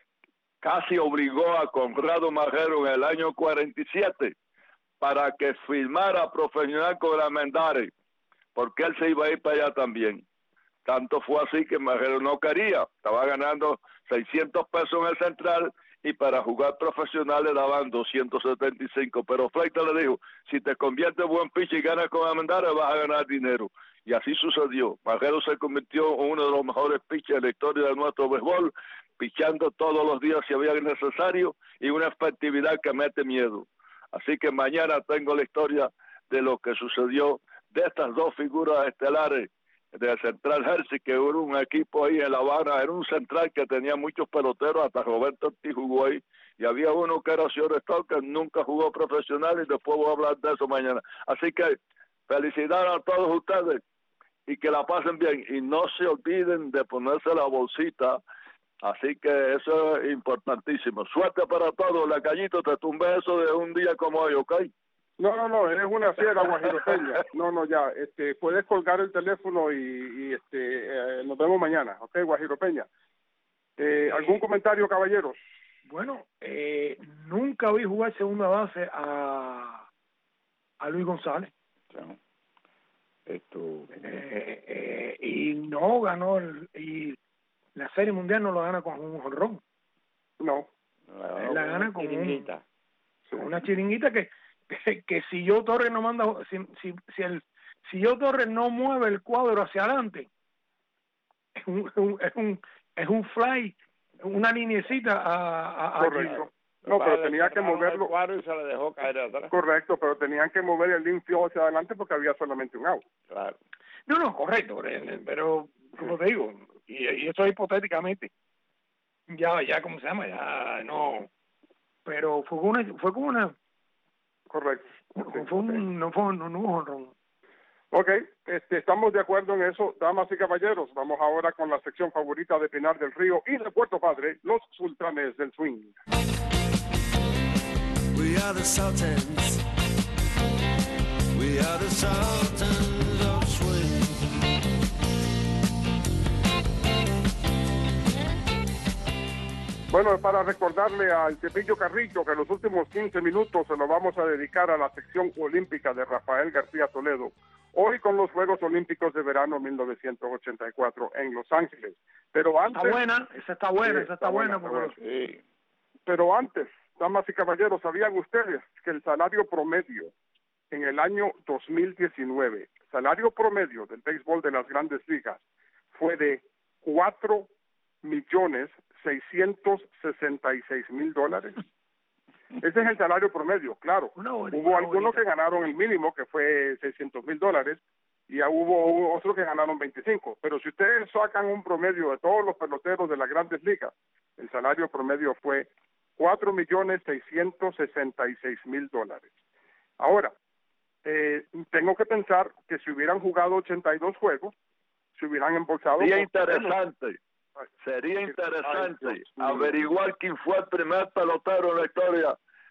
casi obligó a Conrado Majero en el año cuarenta y siete para que firmara profesional con Armendáriz, porque él se iba a ir para allá también. Tanto fue así que Majero no quería, estaba ganando seiscientos pesos en el Central y para jugar profesional le daban doscientos setenta y cinco, pero Fleita le dijo: si te conviertes en buen pitcher y ganas con Armendáriz vas a ganar dinero. Y así sucedió. Majero se convirtió en uno de los mejores pitchers en la historia de nuestro béisbol, pichando todos los días si había necesario y una efectividad que mete miedo. Así que mañana tengo la historia de lo que sucedió de estas dos figuras estelares de Central Hershey, que hubo un equipo ahí en La Habana, era un central que tenía muchos peloteros, hasta Roberto Ortiz jugó ahí, y había uno que era shortstop que nunca jugó profesional, y después voy a hablar de eso mañana. Así que felicidades a todos ustedes y que la pasen bien, y no se olviden de ponerse la bolsita. Así que eso es importantísimo. Suerte para todos. La Callito, te tumbé eso de un día como hoy, ¿ok? No, no, no, es una fiera guajiropeña. No, no, ya, este, puedes colgar el teléfono y, y este, eh, nos vemos mañana, ¿ok, guajiropeña? Eh, ¿Algún comentario, caballeros? Bueno, eh, nunca vi jugar segunda base a, a Luis González. Sí. Esto, eh, eh, y no ganó, el, y la Serie Mundial no lo gana con un jonrón. No. Él la gana con, un, sí. con una chiringuita que, que, que si yo Torres no manda, si, si, si el si yo Torres no mueve el cuadro hacia adelante, es un, un, es un, es un fly, una linecita a, a, correcto. No, pero tenía que moverlo. Y se le dejó caer atrás. Correcto, pero tenían que mover el infield hacia adelante porque había solamente un out. Claro. No, no, correcto, pero como te digo, y, y eso hipotéticamente, ya, ya, ¿cómo se llama? Ya, no, pero fue una, fue como una, correcto. Fue, fue un, no fue, no, no hubo honrón. Ok, este, estamos de acuerdo en eso, damas y caballeros. Vamos ahora con la sección favorita de Pinar del Río y de Puerto Padre, los sultanes del swing. We are the Sultans. We are the Sultans of Swing. Bueno, para recordarle al Cepillo Carrillo que los últimos quince minutos se lo vamos a dedicar a la sección olímpica de Rafael García Toledo, hoy con los Juegos Olímpicos de Verano mil novecientos ochenta y cuatro en Los Ángeles. Pero antes... Está buena, esa está buena, sí, esa está, está buena. buena, porque... sí. Pero antes, damas y caballeros, ¿sabían ustedes que el salario promedio en el año dos mil diecinueve, salario promedio del béisbol de las Grandes Ligas, fue de cuatro millones seiscientos sesenta y seis mil dólares? Ese es el salario promedio, claro. Una bonita, hubo una algunos bonita. que ganaron el mínimo, que fue seiscientos mil dólares, y ya hubo otros que ganaron veinticinco. Pero si ustedes sacan un promedio de todos los peloteros de las Grandes Ligas, el salario promedio fue cuatro millones seiscientos sesenta y seis mil dólares. Ahora, eh, tengo que pensar que si hubieran jugado ochenta y dos juegos, se hubieran embolsado... Sería interesante, sería interesante Ay, averiguar quién fue el primer pelotero en la historia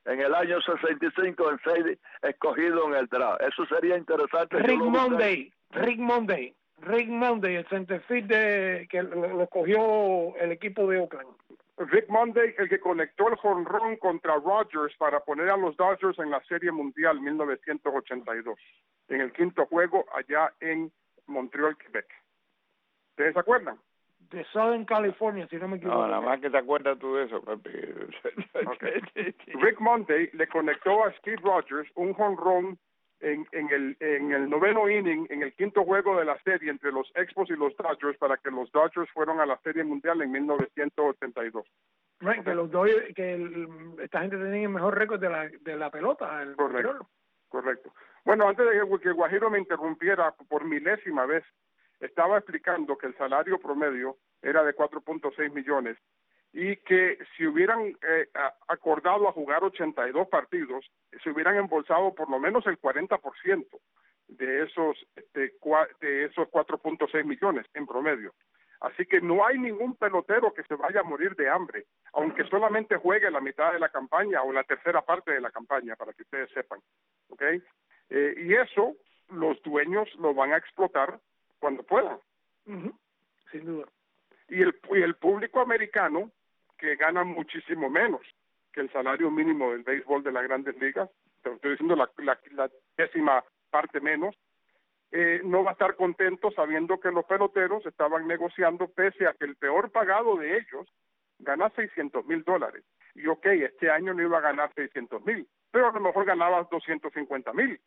en el año sesenta y cinco en seis escogido en el draft. Eso sería interesante. Rick Monday, Rick Monday, Rick Monday, el centerfield de que lo, lo cogió el equipo de Oakland. Rick Monday, el que conectó el jonrón contra Rogers para poner a los Dodgers en la Serie Mundial mil novecientos ochenta y dos, en el quinto juego allá en Montreal, Quebec. ¿Ustedes se acuerdan? De Southern California, si no me equivoco. No, nada más que te acuerdas tú de eso, Pepe. Okay. Rick Monday le conectó a Steve Rogers un jonrón en, en, el, en el noveno inning, en el quinto juego de la serie entre los Expos y los Dodgers, para que los Dodgers fueron a la Serie Mundial en mil novecientos ochenta y dos. Right, okay. Que los Dodgers, que el, esta gente tenía el mejor récord de la, de la pelota. El correcto, Montreal. Correcto. Bueno, antes de que Guajiro me interrumpiera por milésima vez, estaba explicando que el salario promedio era de cuatro punto seis millones y que si hubieran eh, acordado a jugar ochenta y dos partidos, se hubieran embolsado por lo menos el cuarenta por ciento de esos este, cua, de esos cuatro punto seis millones en promedio. Así que no hay ningún pelotero que se vaya a morir de hambre, aunque solamente juegue la mitad de la campaña o la tercera parte de la campaña, para que ustedes sepan. ¿Okay? Eh, y eso los dueños lo van a explotar cuando puedan. Uh-huh. Sin duda. Y el, y el público americano, que gana muchísimo menos que el salario mínimo del béisbol de las grandes ligas, te estoy diciendo la, la, la décima parte menos, eh, no va a estar contento sabiendo que los peloteros estaban negociando, pese a que el peor pagado de ellos gana seiscientos mil dólares. Y ok, este año no iba a ganar seiscientos mil, pero a lo mejor ganaba doscientos cincuenta mil.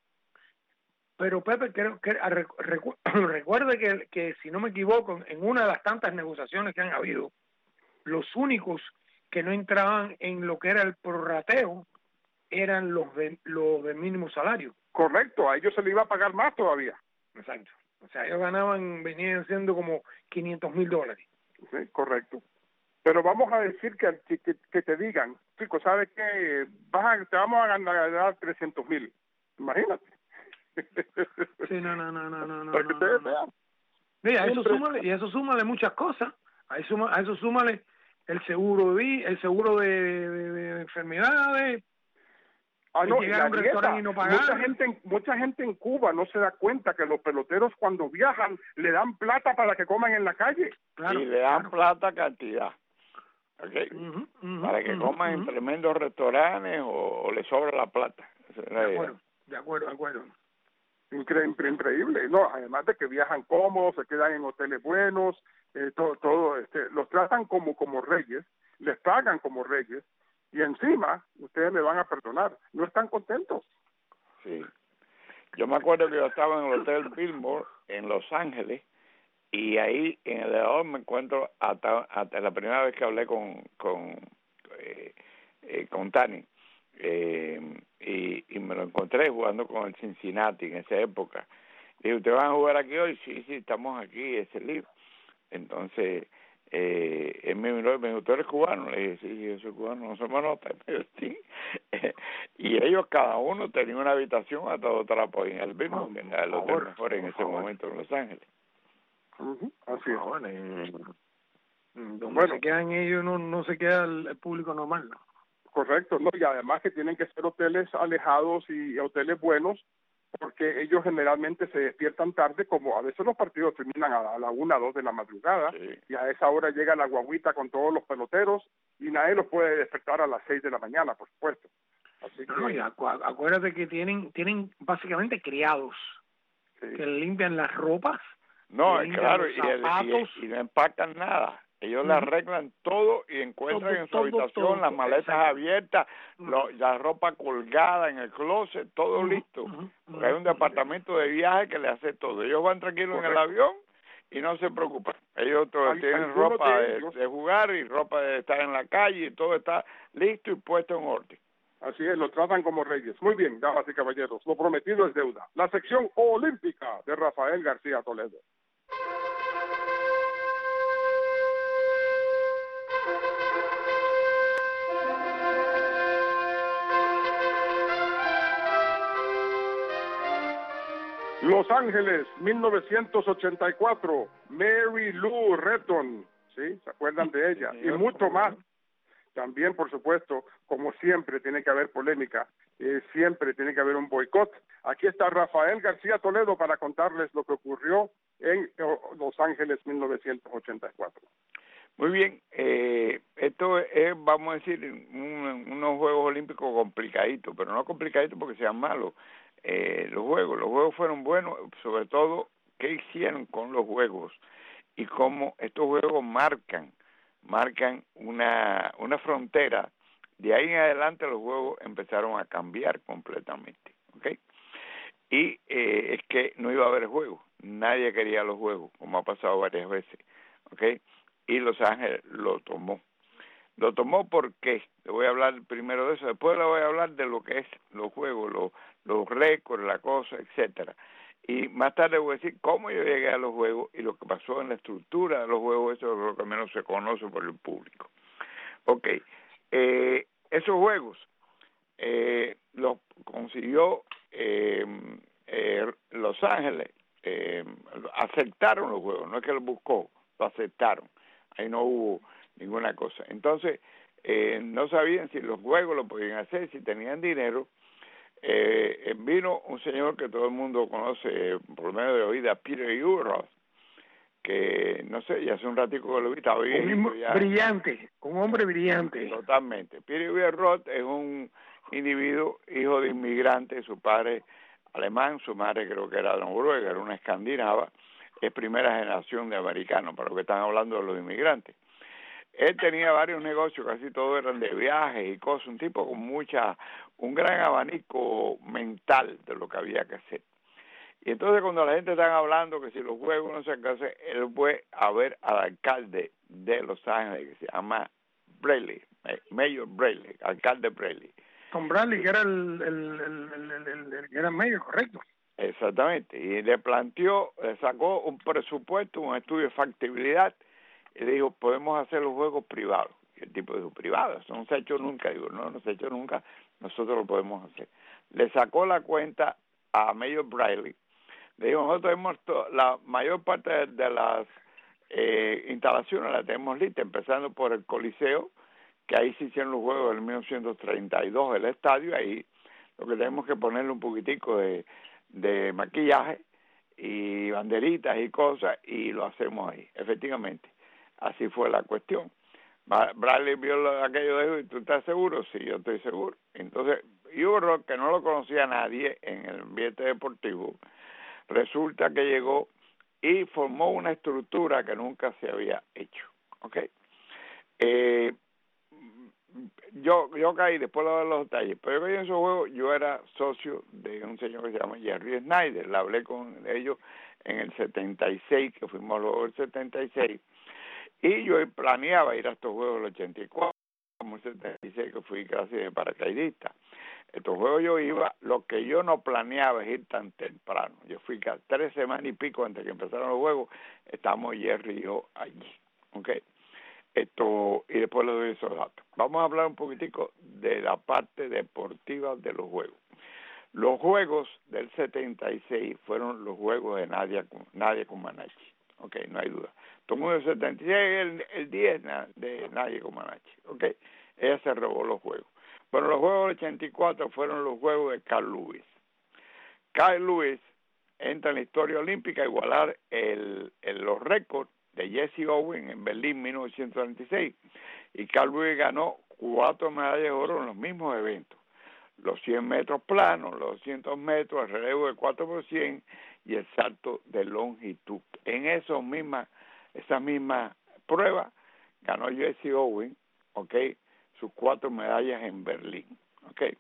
Pero Pepe, creo que recu recuerde que, que, si no me equivoco, en una de las tantas negociaciones que han habido, los únicos que no entraban en lo que era el prorrateo eran los de, los de mínimo salario. Correcto, a ellos se les iba a pagar más todavía. Exacto. O sea, ellos ganaban, venían siendo como quinientos mil dólares. Sí, correcto. Pero vamos a decir que, que, que te digan, chicos, ¿sabes qué? Vas a, te vamos a ganar trescientos mil. Imagínate. Sí, no, no, no, no, no, no. Para que ustedes no, no. vean. Mira, eso súmale, y eso súmale muchas cosas. A eso, a eso súmale el seguro de el seguro de, de, de enfermedades. Ah, no, llegar a un restaurante y no pagar. Mucha gente, mucha gente en Cuba no se da cuenta que los peloteros cuando viajan le dan plata para que coman en la calle. Claro, y le dan claro. plata cantidad. Okay. Uh-huh, uh-huh, para que uh-huh, coman uh-huh. en tremendos restaurantes o, o le sobra la plata. De acuerdo, de acuerdo, de acuerdo. Incre increíble, no, además de que viajan cómodos, se quedan en hoteles buenos, eh, todo, todo, este, los tratan como como reyes, les pagan como reyes, y encima ustedes me van a perdonar, no están contentos. Sí, yo me acuerdo que yo estaba en el Hotel Billmore en Los Ángeles, y ahí en el elevador me encuentro hasta, hasta la primera vez que hablé con con eh, eh, con Tani. Eh, y, y me lo encontré jugando con el Cincinnati en esa época. Le dije, ¿ustedes van a jugar aquí hoy? Sí, sí, estamos aquí, ese libro. Entonces, eh, él me miró y me dijo, ¿tú eres cubano? Le dije, sí, yo soy cubano, no somos notas. Pero sí. Y ellos, cada uno, tenía una habitación hasta otro trapo en el mismo, que era el hotel mejor en ese momento en Los Ángeles. Uh-huh. Así es. Bueno, donde se quedan ellos, no, no se queda el, el público normal, ¿no? Correcto, no, y además que tienen que ser hoteles alejados y hoteles buenos, porque ellos generalmente se despiertan tarde, como a veces los partidos terminan a, a la una, dos de la madrugada, sí. Y a esa hora llega la guaguita con todos los peloteros y nadie los puede despertar a las seis de la mañana, por supuesto. Así que... No, y acu acuérdate que tienen tienen básicamente criados sí. que limpian las ropas. No, claro, y, y, y no empacan nada. Ellos le arreglan todo y encuentran todo, en su todo, habitación todo, las maletas exacto. abiertas, lo, la ropa colgada en el closet, todo uh-huh, listo. Uh-huh, Porque hay un departamento de viaje que le hace todo. Ellos van tranquilos correcto. En el avión y no se preocupan. Ellos todo, hay, tienen hay ropa de, de, de jugar y ropa de estar en la calle y todo está listo y puesto en orden. Así es, lo tratan como reyes. Muy bien, damas y caballeros, lo prometido es deuda. La sección olímpica de Rafael García Toledo. Los Ángeles, mil novecientos ochenta y cuatro, Mary Lou Retton, ¿sí? ¿Se acuerdan de ella? Y mucho más. también, por supuesto, como siempre, tiene que haber polémica, eh, siempre tiene que haber un boicot. Aquí está Rafael García Toledo para contarles lo que ocurrió en Los Ángeles mil novecientos ochenta y cuatro. Muy bien, eh, esto es, vamos a decir, un, unos Juegos Olímpicos complicaditos, pero no complicaditos porque sean malos. Eh, los Juegos, los Juegos fueron buenos, sobre todo qué hicieron con los Juegos y cómo estos Juegos marcan, marcan una, una frontera. De ahí en adelante los Juegos empezaron a cambiar completamente, ¿ok? Y eh, es que no iba a haber Juegos, nadie quería los Juegos, como ha pasado varias veces, ¿ok? Y Los Ángeles lo tomó. Lo tomó porque, le voy a hablar primero de eso, después le voy a hablar de lo que es los Juegos, los, los récords, la cosa, etcétera. Y más tarde voy a decir cómo yo llegué a los Juegos y lo que pasó en la estructura de los Juegos, eso es lo que menos se conoce por el público. Ok, eh, esos Juegos eh, los consiguió eh, eh, Los Ángeles, eh, aceptaron los Juegos, no es que los buscó, lo aceptaron. Ahí no hubo ninguna cosa. Entonces, eh, no sabían si los Juegos lo podían hacer, si tenían dinero. Eh, vino un señor que todo el mundo conoce, por lo menos de oída, Peter Ueberroth, que, no sé, ya hace un ratico que lo vi, estaba bien. Brillante, un hombre brillante. Totalmente. Peter Ueberroth es un individuo, hijo de inmigrantes, su padre alemán, su madre creo que era noruega, era una escandinava, es primera generación de americanos, para lo que están hablando de los inmigrantes. Él tenía varios negocios, casi todos eran de viajes y cosas, un tipo con mucha, un gran abanico mental de lo que había que hacer. Y entonces cuando la gente está hablando que si los Juegos no se hacer, él fue a ver al alcalde de Los Ángeles, que se llama Bradley, Mayor Bradley, alcalde Bradley. Tom Bradley, que era el, el, el, el, el, el, el era mayor, correcto. Exactamente, y le planteó, le sacó un presupuesto, un estudio de factibilidad, y le dijo, podemos hacer los Juegos privados. Y el tipo dijo, privados, no se ha hecho nunca. Digo, no, no se ha hecho nunca, nosotros lo podemos hacer. Le sacó la cuenta a Mayor Bradley, le dijo, nosotros tenemos to- la mayor parte de, de las eh, instalaciones las tenemos listas, empezando por el Coliseo, que ahí se hicieron los Juegos en mil novecientos treinta y dos, el estadio, ahí lo que tenemos que ponerle un poquitico de de maquillaje y banderitas y cosas y lo hacemos ahí, efectivamente. Así fue la cuestión. Bradley vio lo, aquello de él y ¿tú estás seguro? Sí, yo estoy seguro. Entonces, Ueberroth, que no lo conocía nadie en el ambiente deportivo, resulta que llegó y formó una estructura que nunca se había hecho. ¿Ok? Eh, yo yo caí, después de ver los detalles, pero en esos juegos yo era socio de un señor que se llama Jerry Snyder, le hablé con ellos en el setenta y seis, que fuimos los del setenta y seis, y yo planeaba ir a estos juegos del ochenta y cuatro, como el setenta y seis, que fui casi de paracaidista. Estos juegos yo iba, lo que yo no planeaba es ir tan temprano. Yo fui casi tres semanas y pico antes que empezaran los juegos, estamos Jerry y yo allí, ¿ok? Esto, y después les doy esos datos. Vamos a hablar un poquitico de la parte deportiva de los Juegos. Los Juegos del setenta y seis fueron los Juegos de Nadia, Nadia Comaneci. Ok, no hay duda. Tomó el setenta y seis, el, el diez de Nadia Comaneci. Ok, ella se robó los Juegos. Bueno, los Juegos del ochenta y cuatro fueron los Juegos de Carl Lewis. Carl Lewis entra en la historia olímpica a igualar el, el, los récords de Jesse Owens en Berlín mil novecientos treinta y seis, y Carl Lewis ganó cuatro medallas de oro en los mismos eventos, los cien metros planos, los doscientos metros, el relevo de cuatro por cien y el salto de longitud. En esos mismas, esas mismas pruebas ganó Jesse Owens, okay, sus cuatro medallas en Berlín. Okay.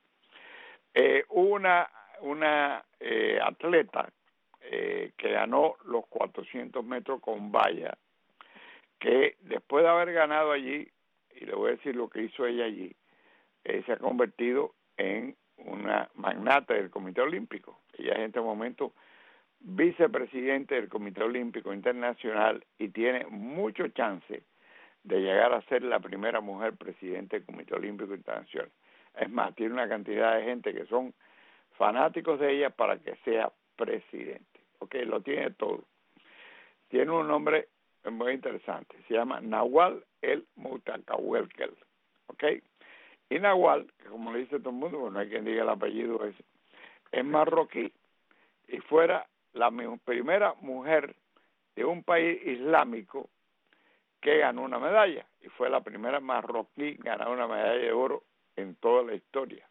Eh, una una eh, atleta Eh, que ganó los cuatrocientos metros con valla, que después de haber ganado allí, y le voy a decir lo que hizo ella allí, eh, se ha convertido en una magnate del Comité Olímpico. Ella es en este momento vicepresidente del Comité Olímpico Internacional y tiene mucho chance de llegar a ser la primera mujer presidente del Comité Olímpico Internacional. Es más, tiene una cantidad de gente que son fanáticos de ella para que sea presidente. Ok, lo tiene todo. Tiene un nombre muy interesante. Se llama Nawal El Mutakawelkel. ¿ok? Y Nahual, que como le dice todo el mundo, bueno, no hay quien diga el apellido ese, es marroquí y fuera la primera mujer de un país islámico que ganó una medalla y fue la primera marroquí en ganar una medalla de oro en toda la historia.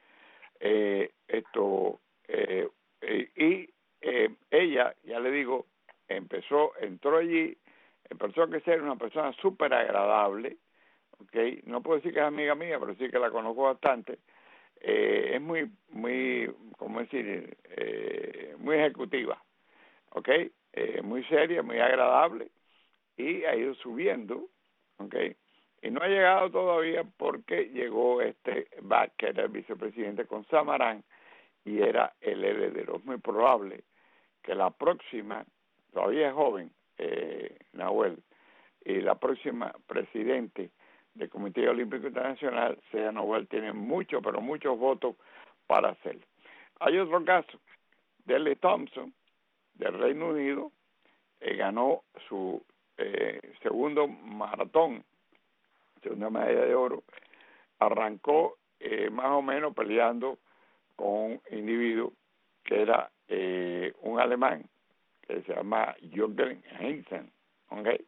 Eh, esto eh, eh, y eh, ella, ya le digo, empezó, entró allí, empezó a ser una persona súper agradable, ¿okay? No puedo decir que es amiga mía, pero sí que la conozco bastante. Eh, es muy, muy, ¿cómo decir? Eh, muy ejecutiva, ¿ok? Eh, muy seria, muy agradable, y ha ido subiendo, ¿ok? Y no ha llegado todavía porque llegó este Bach, que era el vicepresidente con Samarán, y era el heredero. Es muy probable que la próxima, todavía es joven, eh, Nahuel, y la próxima presidente del Comité Olímpico Internacional sea Nahuel. Tiene muchos, pero muchos votos para hacerlo. Hay otro caso, Daley Thompson, del Reino Unido, eh, ganó su eh, segundo maratón, segunda medalla de oro, arrancó eh, más o menos peleando con un individuo que era eh, un alemán, que se llama Jürgen Heinzen, ¿okay?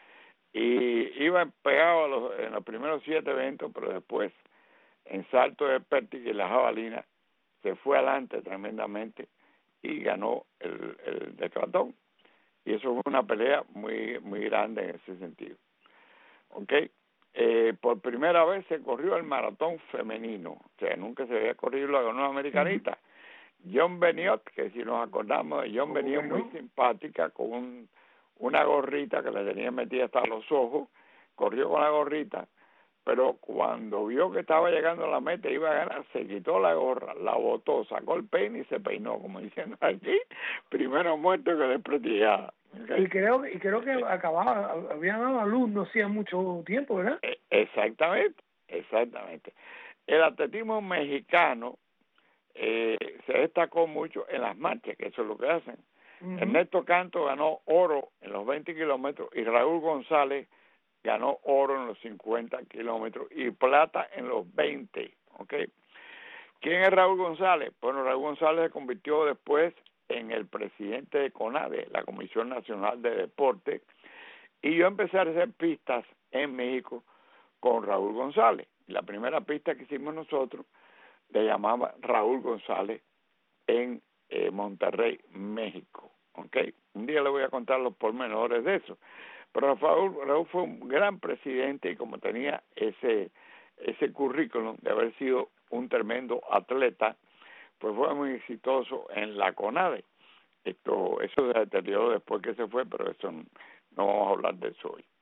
Y iba pegado a los, en los primeros siete eventos, pero después en salto de pértiga y la jabalina se fue adelante tremendamente y ganó el, el decathlon. Y eso fue una pelea muy muy grande en ese sentido. ¿Ok? Eh, por primera vez se corrió el maratón femenino, o sea, nunca se había corrido la ganó una americanita. Uh-huh. John Beniot, que si nos acordamos de John Beniot, muy simpática, con un, una gorrita que le tenía metida hasta los ojos, corrió con la gorrita, pero cuando vio que estaba llegando a la meta iba a ganar, se quitó la gorra, la botó, sacó el peine y se peinó, como diciendo aquí, primero muerto que desprestigiada. Okay. Y creo y creo que acababa, había dado a luz no hacía mucho tiempo, ¿verdad? Exactamente, exactamente. El atletismo mexicano eh, se destacó mucho en las marchas, que eso es lo que hacen. Uh-huh. Ernesto Canto ganó oro en los veinte kilómetros y Raúl González ganó oro en los cincuenta kilómetros y plata en los veinte, ¿ok? ¿Quién es Raúl González? Bueno, Raúl González se convirtió después en el presidente de CONADE, la Comisión Nacional de Deporte, y yo empecé a hacer pistas en México con Raúl González. La primera pista que hicimos nosotros le llamaba Raúl González en eh, Monterrey, México, ¿ok? Un día le voy a contar los pormenores de eso. Pero Raúl, Raúl fue un gran presidente y como tenía ese ese currículum de haber sido un tremendo atleta, pues fue muy exitoso en la CONADE. Esto, eso se deterioró después que se fue, pero eso no, no vamos a hablar de eso hoy.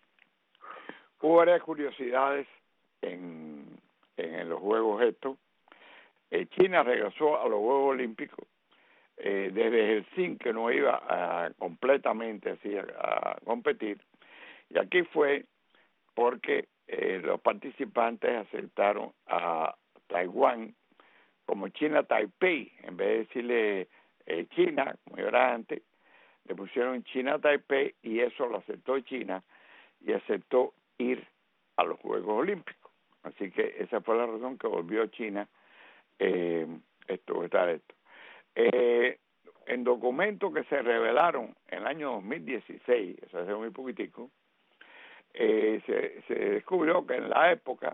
Hubo varias curiosidades en, en los Juegos estos. Eh, China regresó a los Juegos Olímpicos eh, desde Helsinki, que no iba a, completamente así a, a competir. Y aquí fue porque eh, los participantes aceptaron a Taiwán como China Taipei, en vez de decirle eh, China, como era antes, le pusieron China Taipei y eso lo aceptó China y aceptó ir a los Juegos Olímpicos. Así que esa fue la razón que volvió China eh, esto, estar esto. Eh, en documentos que se revelaron en el año dos mil dieciséis, eso hace muy poquitico, eh, se, se descubrió que en la época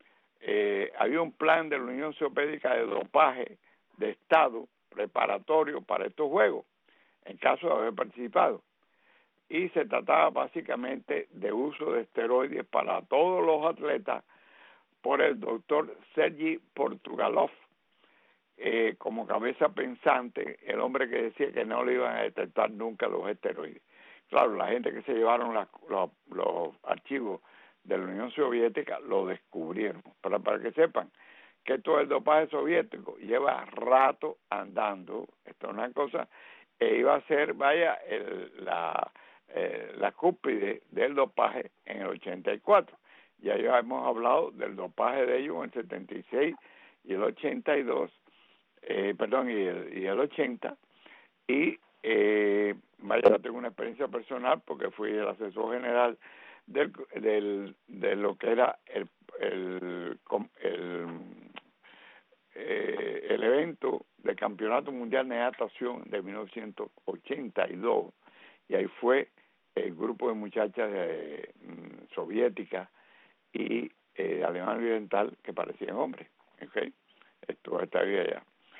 eh, había un plan de la Unión Soviética de dopaje de Estado preparatorio para estos Juegos, en caso de haber participado. Y se trataba básicamente de uso de esteroides para todos los atletas por el doctor Sergi Portugalov, eh, como cabeza pensante, el hombre que decía que no le iban a detectar nunca los esteroides. Claro, la gente que se llevaron la, los, los archivos de la Unión Soviética lo descubrieron. Pero para que sepan que todo el dopaje soviético lleva rato andando, esto es una cosa, e iba a ser, vaya, el, la, eh, la cúspide del dopaje en el ochenta y cuatro. Ya, ya hemos hablado del dopaje de ellos en el setenta y seis y el ochenta y dos, eh, perdón, y el, y el ochenta, y eh, vaya, yo tengo una experiencia personal porque fui el asesor general del, del, de lo que era el, el, el, eh, el evento del Campeonato Mundial de Natación de mil novecientos ochenta y dos, y ahí fue el grupo de muchachas eh, soviéticas y eh, de Alemania Oriental que parecían hombres. ¿Okay? Esto está bien allá.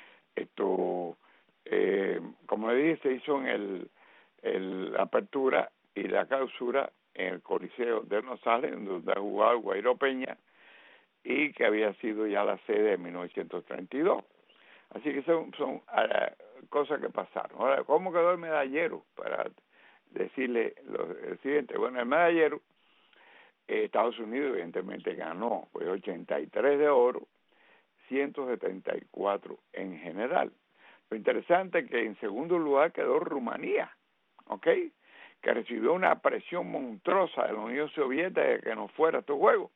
Esto, eh, como le dije, se hizo en el, el la apertura y la clausura en el Coliseo de Rosales, donde ha jugado Guairo Peña, y que había sido ya la sede de mil novecientos treinta y dos. Así que son, son uh, cosas que pasaron. Ahora, ¿cómo quedó el medallero? Para decirle lo, el siguiente. Bueno, el medallero, eh, Estados Unidos evidentemente ganó, fue ochenta y tres de oro, ciento setenta y cuatro en general. Lo interesante es que en segundo lugar quedó Rumanía, ¿ok?, que recibió una presión monstruosa de la Unión Soviética de que no fuera a estos juegos.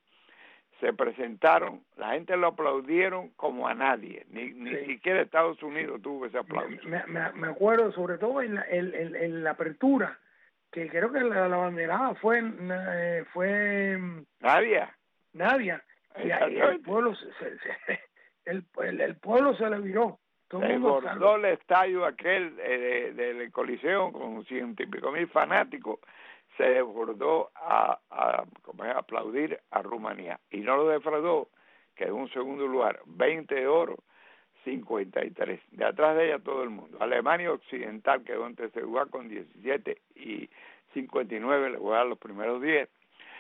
Se presentaron, la gente lo aplaudieron como a nadie, ni, ni sí. siquiera Estados Unidos tuvo ese aplauso. Me, me, me acuerdo sobre todo en la, en, en, en la apertura, que creo que la, la banderada fue eh, fue Nadia. Nadia. Y ahí el pueblo se, se, el, el, el pueblo se le viró. Todo se bordó el estadio aquel eh, de, del Coliseo con ciento y pico mil fanáticos. Se desbordó a, a, como es, a aplaudir a Rumanía. Y no lo defraudó, quedó en un segundo lugar, veinte de oro, cincuenta y tres. De atrás de ella todo el mundo. Alemania Occidental quedó en tercer lugar con diecisiete y cincuenta y nueve, le voy a dar los primeros diez.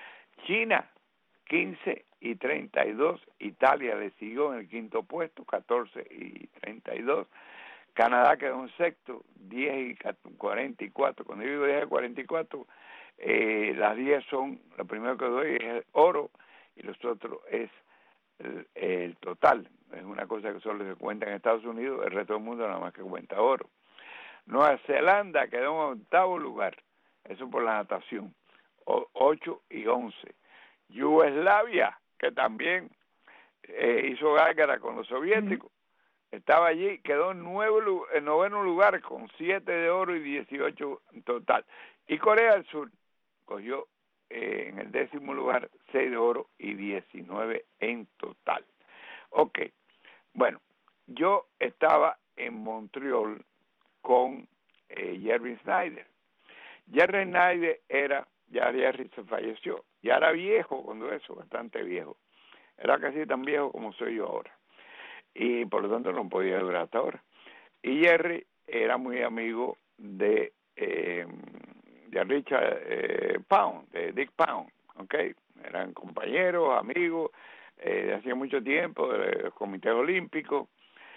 China, quince y treinta y dos. Italia le siguió en el quinto puesto, catorce y treinta y dos. Canadá quedó en sexto, diez y cuarenta y cuatro. Cuando yo digo diez y cuarenta y cuatro, eh, las diez son, lo primero que doy es el oro y los otros es el, el total. Es una cosa que solo se cuenta en Estados Unidos, el resto del mundo nada más que cuenta oro. Nueva Zelanda quedó en octavo lugar, eso por la natación, ocho y once. Yugoslavia, que también eh, hizo gárgara con los soviéticos, mm. estaba allí, quedó en, nuevo, en noveno lugar con siete de oro y dieciocho en total. Y Corea del Sur cogió eh, en el décimo lugar seis de oro y diecinueve en total. Ok, bueno, yo estaba en Montreal con eh, Jerry Snyder. Jerry Snyder era, ya Jerry se falleció, ya era viejo cuando eso, bastante viejo. Era casi tan viejo como soy yo ahora. Y por lo tanto no podía durar hasta ahora. Y Jerry era muy amigo de, eh, de Richard eh, Pound, de Dick Pound, ¿ok? Eran compañeros, amigos, eh, de hacía mucho tiempo, del Comité Olímpico.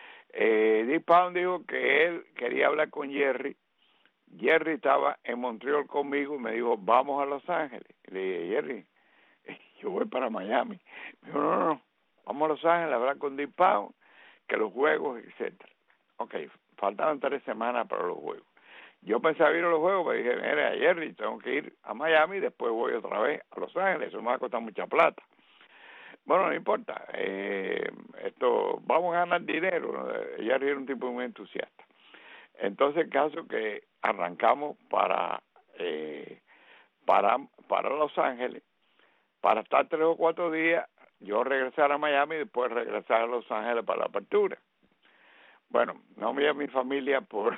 Eh, Dick Pound dijo que él quería hablar con Jerry. Jerry estaba en Montreal conmigo y me dijo, vamos a Los Ángeles. Y le dije, Jerry, yo voy para Miami. Me dijo, no, no, no, vamos a Los Ángeles a hablar con Dick Pound, que los juegos, etcétera. Ok, faltaban tres semanas para los juegos. Yo pensaba ir a los juegos, pero dije, mira, Jerry, tengo que ir a Miami y después voy otra vez a Los Ángeles, eso me va a costar mucha plata. Bueno, no importa, eh, esto, vamos a ganar dinero. Jerry era un tipo muy entusiasta. Entonces, el caso que arrancamos para, eh, para, para Los Ángeles, para estar tres o cuatro días, yo regresar a Miami y después regresar a Los Ángeles para la apertura. Bueno, no vi a mi familia por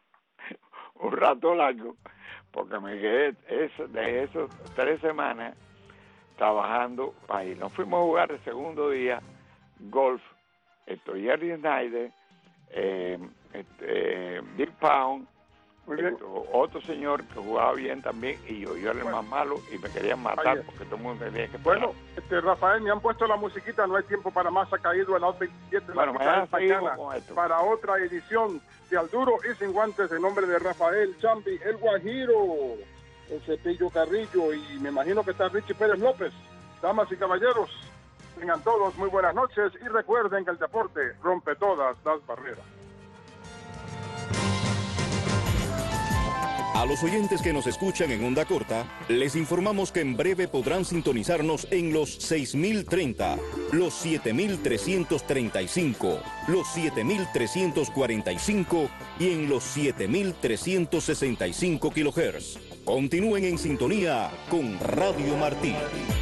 un rato largo, porque me quedé eso, de esos tres semanas trabajando ahí. Nos fuimos a jugar el segundo día golf. Esto, Jerry Snyder, eh, este, Dick Pound, esto, otro señor que jugaba bien también, y yo, yo era el bueno. más malo y me querían matar porque todo el mundo tenía que Bueno, este, Rafael, me han puesto la musiquita, no hay tiempo para más, ha caído el out veintisiete de bueno, la mañana para otra edición de Al Duro y Sin Guantes, en nombre de Rafael Chambi, el Guajiro, el Cepillo Carrillo, y me imagino que está Richie Pérez López. Damas y caballeros, tengan todos muy buenas noches y recuerden que el deporte rompe todas las barreras. A los oyentes que nos escuchan en onda corta, les informamos que en breve podrán sintonizarnos en los seis mil treinta, los siete mil trescientos treinta y cinco, los siete mil trescientos cuarenta y cinco y en los siete mil trescientos sesenta y cinco kilohertz. Continúen en sintonía con Radio Martí.